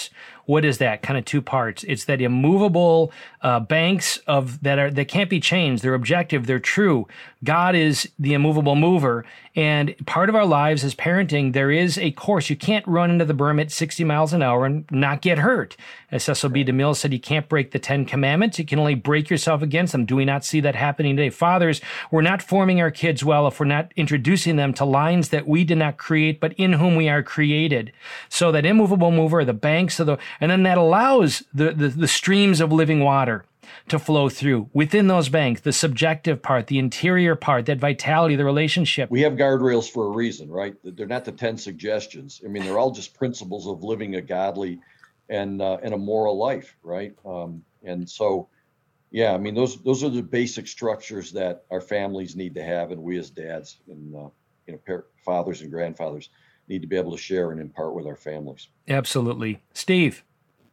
what is that? Kind of two parts. It's that immovable uh, banks of that are that can't be changed. They're objective. They're true. God is the immovable mover. And part of our lives as parenting, there is a course. You can't run into the berm at sixty miles an hour and not get hurt. As Cecil B. DeMille said, you can't break the Ten Commandments. You can only break yourself against them. Do we not see that happening today? Fathers, we're not forming our kids well if we're not introducing them to lines that we did not create, but in whom we are created. So that immovable mover, the banks of the, and then that allows the, the, the streams of living water to flow through within those banks, the subjective part, the interior part, that vitality, the relationship. We have guardrails for a reason, right? They're not the ten suggestions. I mean, they're all just principles of living a godly and uh, and a moral life, right? Um, and so, yeah, I mean, those those are the basic structures that our families need to have, and we as dads and uh, you know, par- fathers and grandfathers need to be able to share and impart with our families. Absolutely. Steve.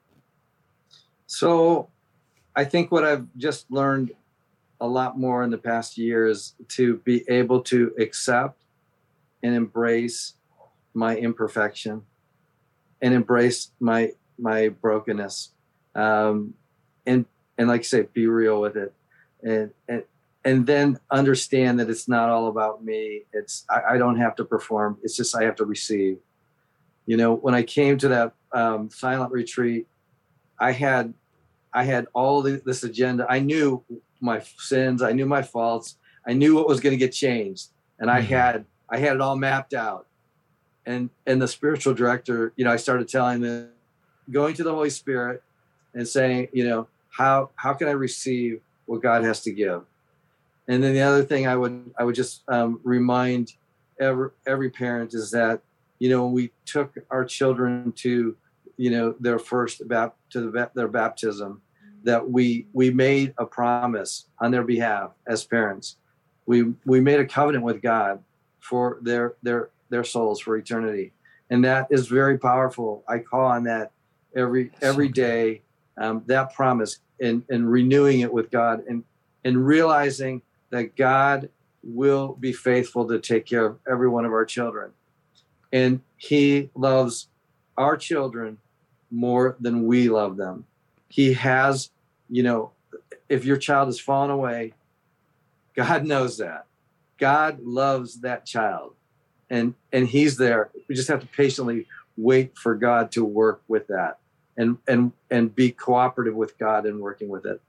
So I think what I've just learned a lot more in the past year is to be able to accept and embrace my imperfection and embrace my my brokenness, um, and and like I say, be real with it, and and and then understand that it's not all about me. It's I, I don't have to perform. It's just I have to receive. You know, when I came to that um, silent retreat, I had I had all the, this agenda. I knew my sins. I knew my faults. I knew what was going to get changed, and I had I had it all mapped out. And and the spiritual director, you know, I started telling them, going to the Holy Spirit and saying, you know, how how can I receive what God has to give? And then the other thing I would I would just um, remind every every parent is that, you know, when we took our children to, you know, their first bap- to the, their baptism, that we we made a promise on their behalf as parents. We we made a covenant with God for their their their souls for eternity, and that is very powerful. I call on that every every day. Um, that promise and and renewing it with God, and and realizing that God will be faithful to take care of every one of our children, and He loves our children more than we love them. He has, you know, if your child has fallen away, God knows that. God loves that child, and and He's there. We just have to patiently wait for God to work with that, and and and be cooperative with God in working with it.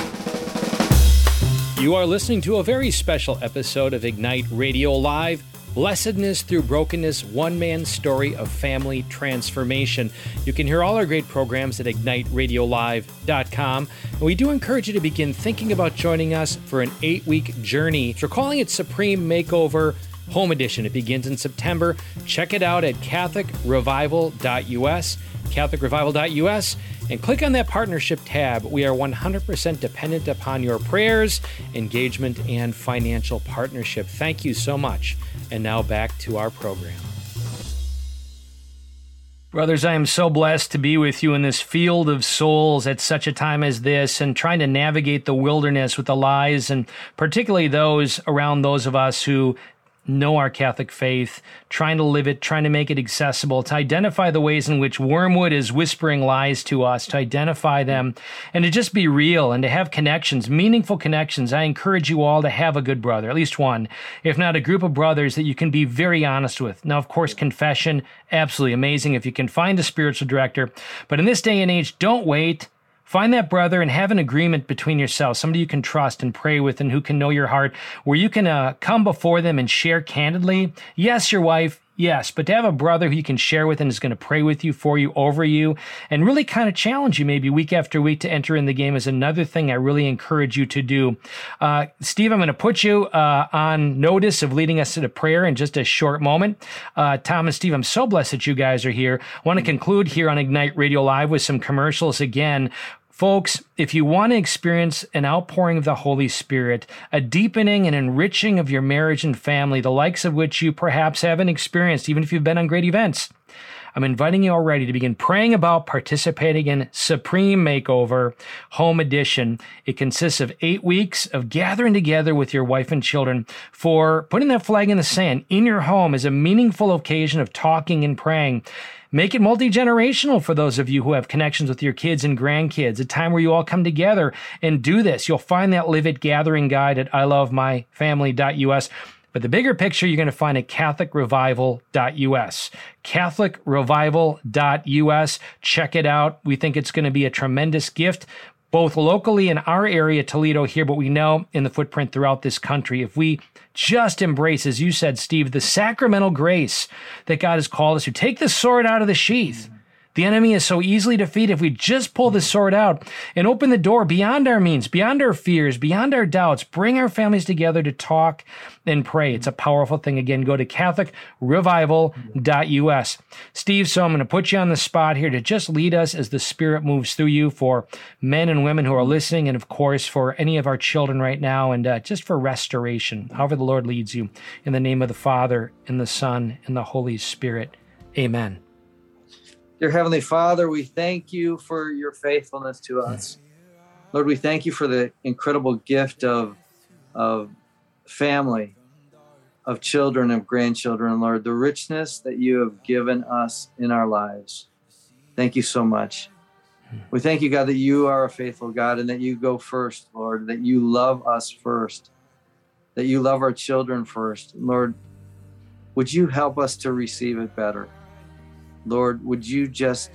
You are listening to a very special episode of Ignite Radio Live, Blessedness Through Brokenness, One Man's Story of Family Transformation. You can hear all our great programs at ignite radio live dot com. And we do encourage you to begin thinking about joining us for an eight-week journey. We're calling it Supreme Makeover Home Edition. It begins in September. Check it out at catholic revival dot u s, catholic revival dot u s, and click on that partnership tab. We are one hundred percent dependent upon your prayers, engagement, and financial partnership. Thank you so much. And now back to our program. Brothers, I am so blessed to be with you in this field of souls at such a time as this, and trying to navigate the wilderness with the lies, and particularly those around those of us who know our Catholic faith, trying to live it, trying to make it accessible, to identify the ways in which Wormwood is whispering lies to us, to identify them, and to just be real and to have connections, meaningful connections. I encourage you all to have a good brother, at least one, if not a group of brothers that you can be very honest with. Now, of course, confession, absolutely amazing if you can find a spiritual director. But in this day and age, don't wait. Find that brother and have an agreement between yourselves, somebody you can trust and pray with and who can know your heart, where you can uh, come before them and share candidly. Yes, your wife, yes, but to have a brother who you can share with and is going to pray with you, for you, over you, and really kind of challenge you maybe week after week to enter in the game is another thing I really encourage you to do. Uh, Steve, I'm going to put you uh, on notice of leading us to the prayer in just a short moment. Uh, Tom and Steve, I'm so blessed that you guys are here. I want to conclude here on Ignite Radio Live with some commercials again. Folks, if you want to experience an outpouring of the Holy Spirit, a deepening and enriching of your marriage and family, the likes of which you perhaps haven't experienced, even if you've been on great events, I'm inviting you already to begin praying about participating in Supreme Makeover Home Edition. It consists of eight weeks of gathering together with your wife and children for putting that flag in the sand in your home as a meaningful occasion of talking and praying. Make it multi-generational for those of you who have connections with your kids and grandkids, a time where you all come together and do this. You'll find that Live It Gathering Guide at I love my family dot U S. But the bigger picture you're going to find at Catholic Revival dot U S. Catholic Revival dot U S. Check it out. We think it's going to be a tremendous gift, both locally in our area, Toledo here, but we know in the footprint throughout this country. If we just embrace, as you said, Steve, the sacramental grace that God has called us to, take the sword out of the sheath. The enemy is so easily defeated if we just pull the sword out and open the door beyond our means, beyond our fears, beyond our doubts, bring our families together to talk and pray. It's a powerful thing. Again, go to Catholic Revival dot U S. Steve, so I'm going to put you on the spot here to just lead us as the Spirit moves through you for men and women who are listening, and of course for any of our children right now, and uh, just for restoration, however the Lord leads you. In the name of the Father, and the Son, and the Holy Spirit. Amen. Dear Heavenly Father, we thank you for your faithfulness to us. Lord, we thank you for the incredible gift of, of family, of children, of grandchildren, Lord, the richness that you have given us in our lives. Thank you so much. We thank you, God, that you are a faithful God and that you go first, Lord, that you love us first, that you love our children first. Lord, would you help us to receive it better? Lord, would you just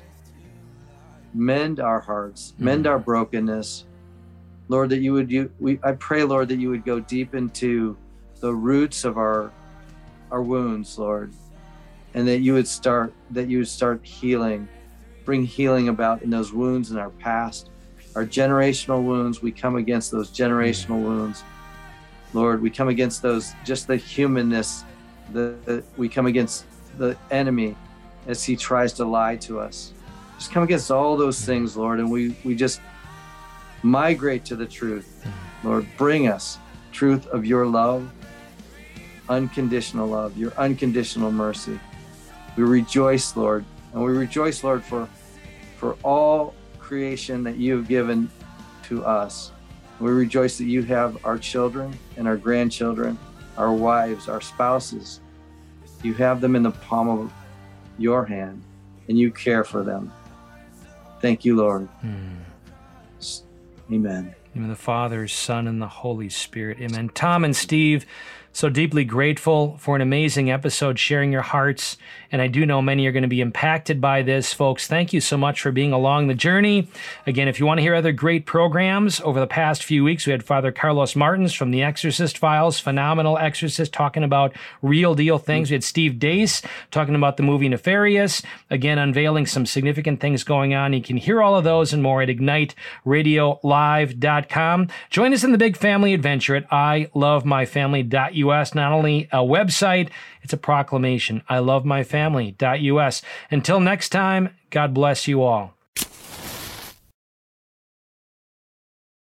mend our hearts, mend our brokenness. Lord, that you would, you, we, I pray, Lord, that you would go deep into the roots of our, our wounds, Lord, and that you would start, that you would start healing, bring healing about in those wounds in our past, our generational wounds. We come against those generational wounds. Lord, we come against those, just the humanness, the, the we come against the enemy as he tries to lie to us. Just come against all those things, Lord, and we, we just migrate to the truth. Lord, bring us truth of your love, unconditional love, your unconditional mercy. We rejoice, Lord, and we rejoice, Lord, for, for all creation that you have given to us. We rejoice that you have our children and our grandchildren, our wives, our spouses. You have them in the palm of your hand, and you care for them. Thank you, Lord. Mm. Amen. In the Father, Son, and the Holy Spirit. Amen. Tom and Steve, so deeply grateful for an amazing episode, sharing your hearts. And I do know many are going to be impacted by this. Folks, thank you so much for being along the journey. Again, if you want to hear other great programs, over the past few weeks, we had Father Carlos Martins from The Exorcist Files, phenomenal exorcist, talking about real deal things. We had Steve Dace talking about the movie Nefarious, again, unveiling some significant things going on. You can hear all of those and more at ignite radio live dot com. Join us in the big family adventure at I love my family dot U S. Not only a website, it's a proclamation. I love my family dot U S. Until next time, God bless you all.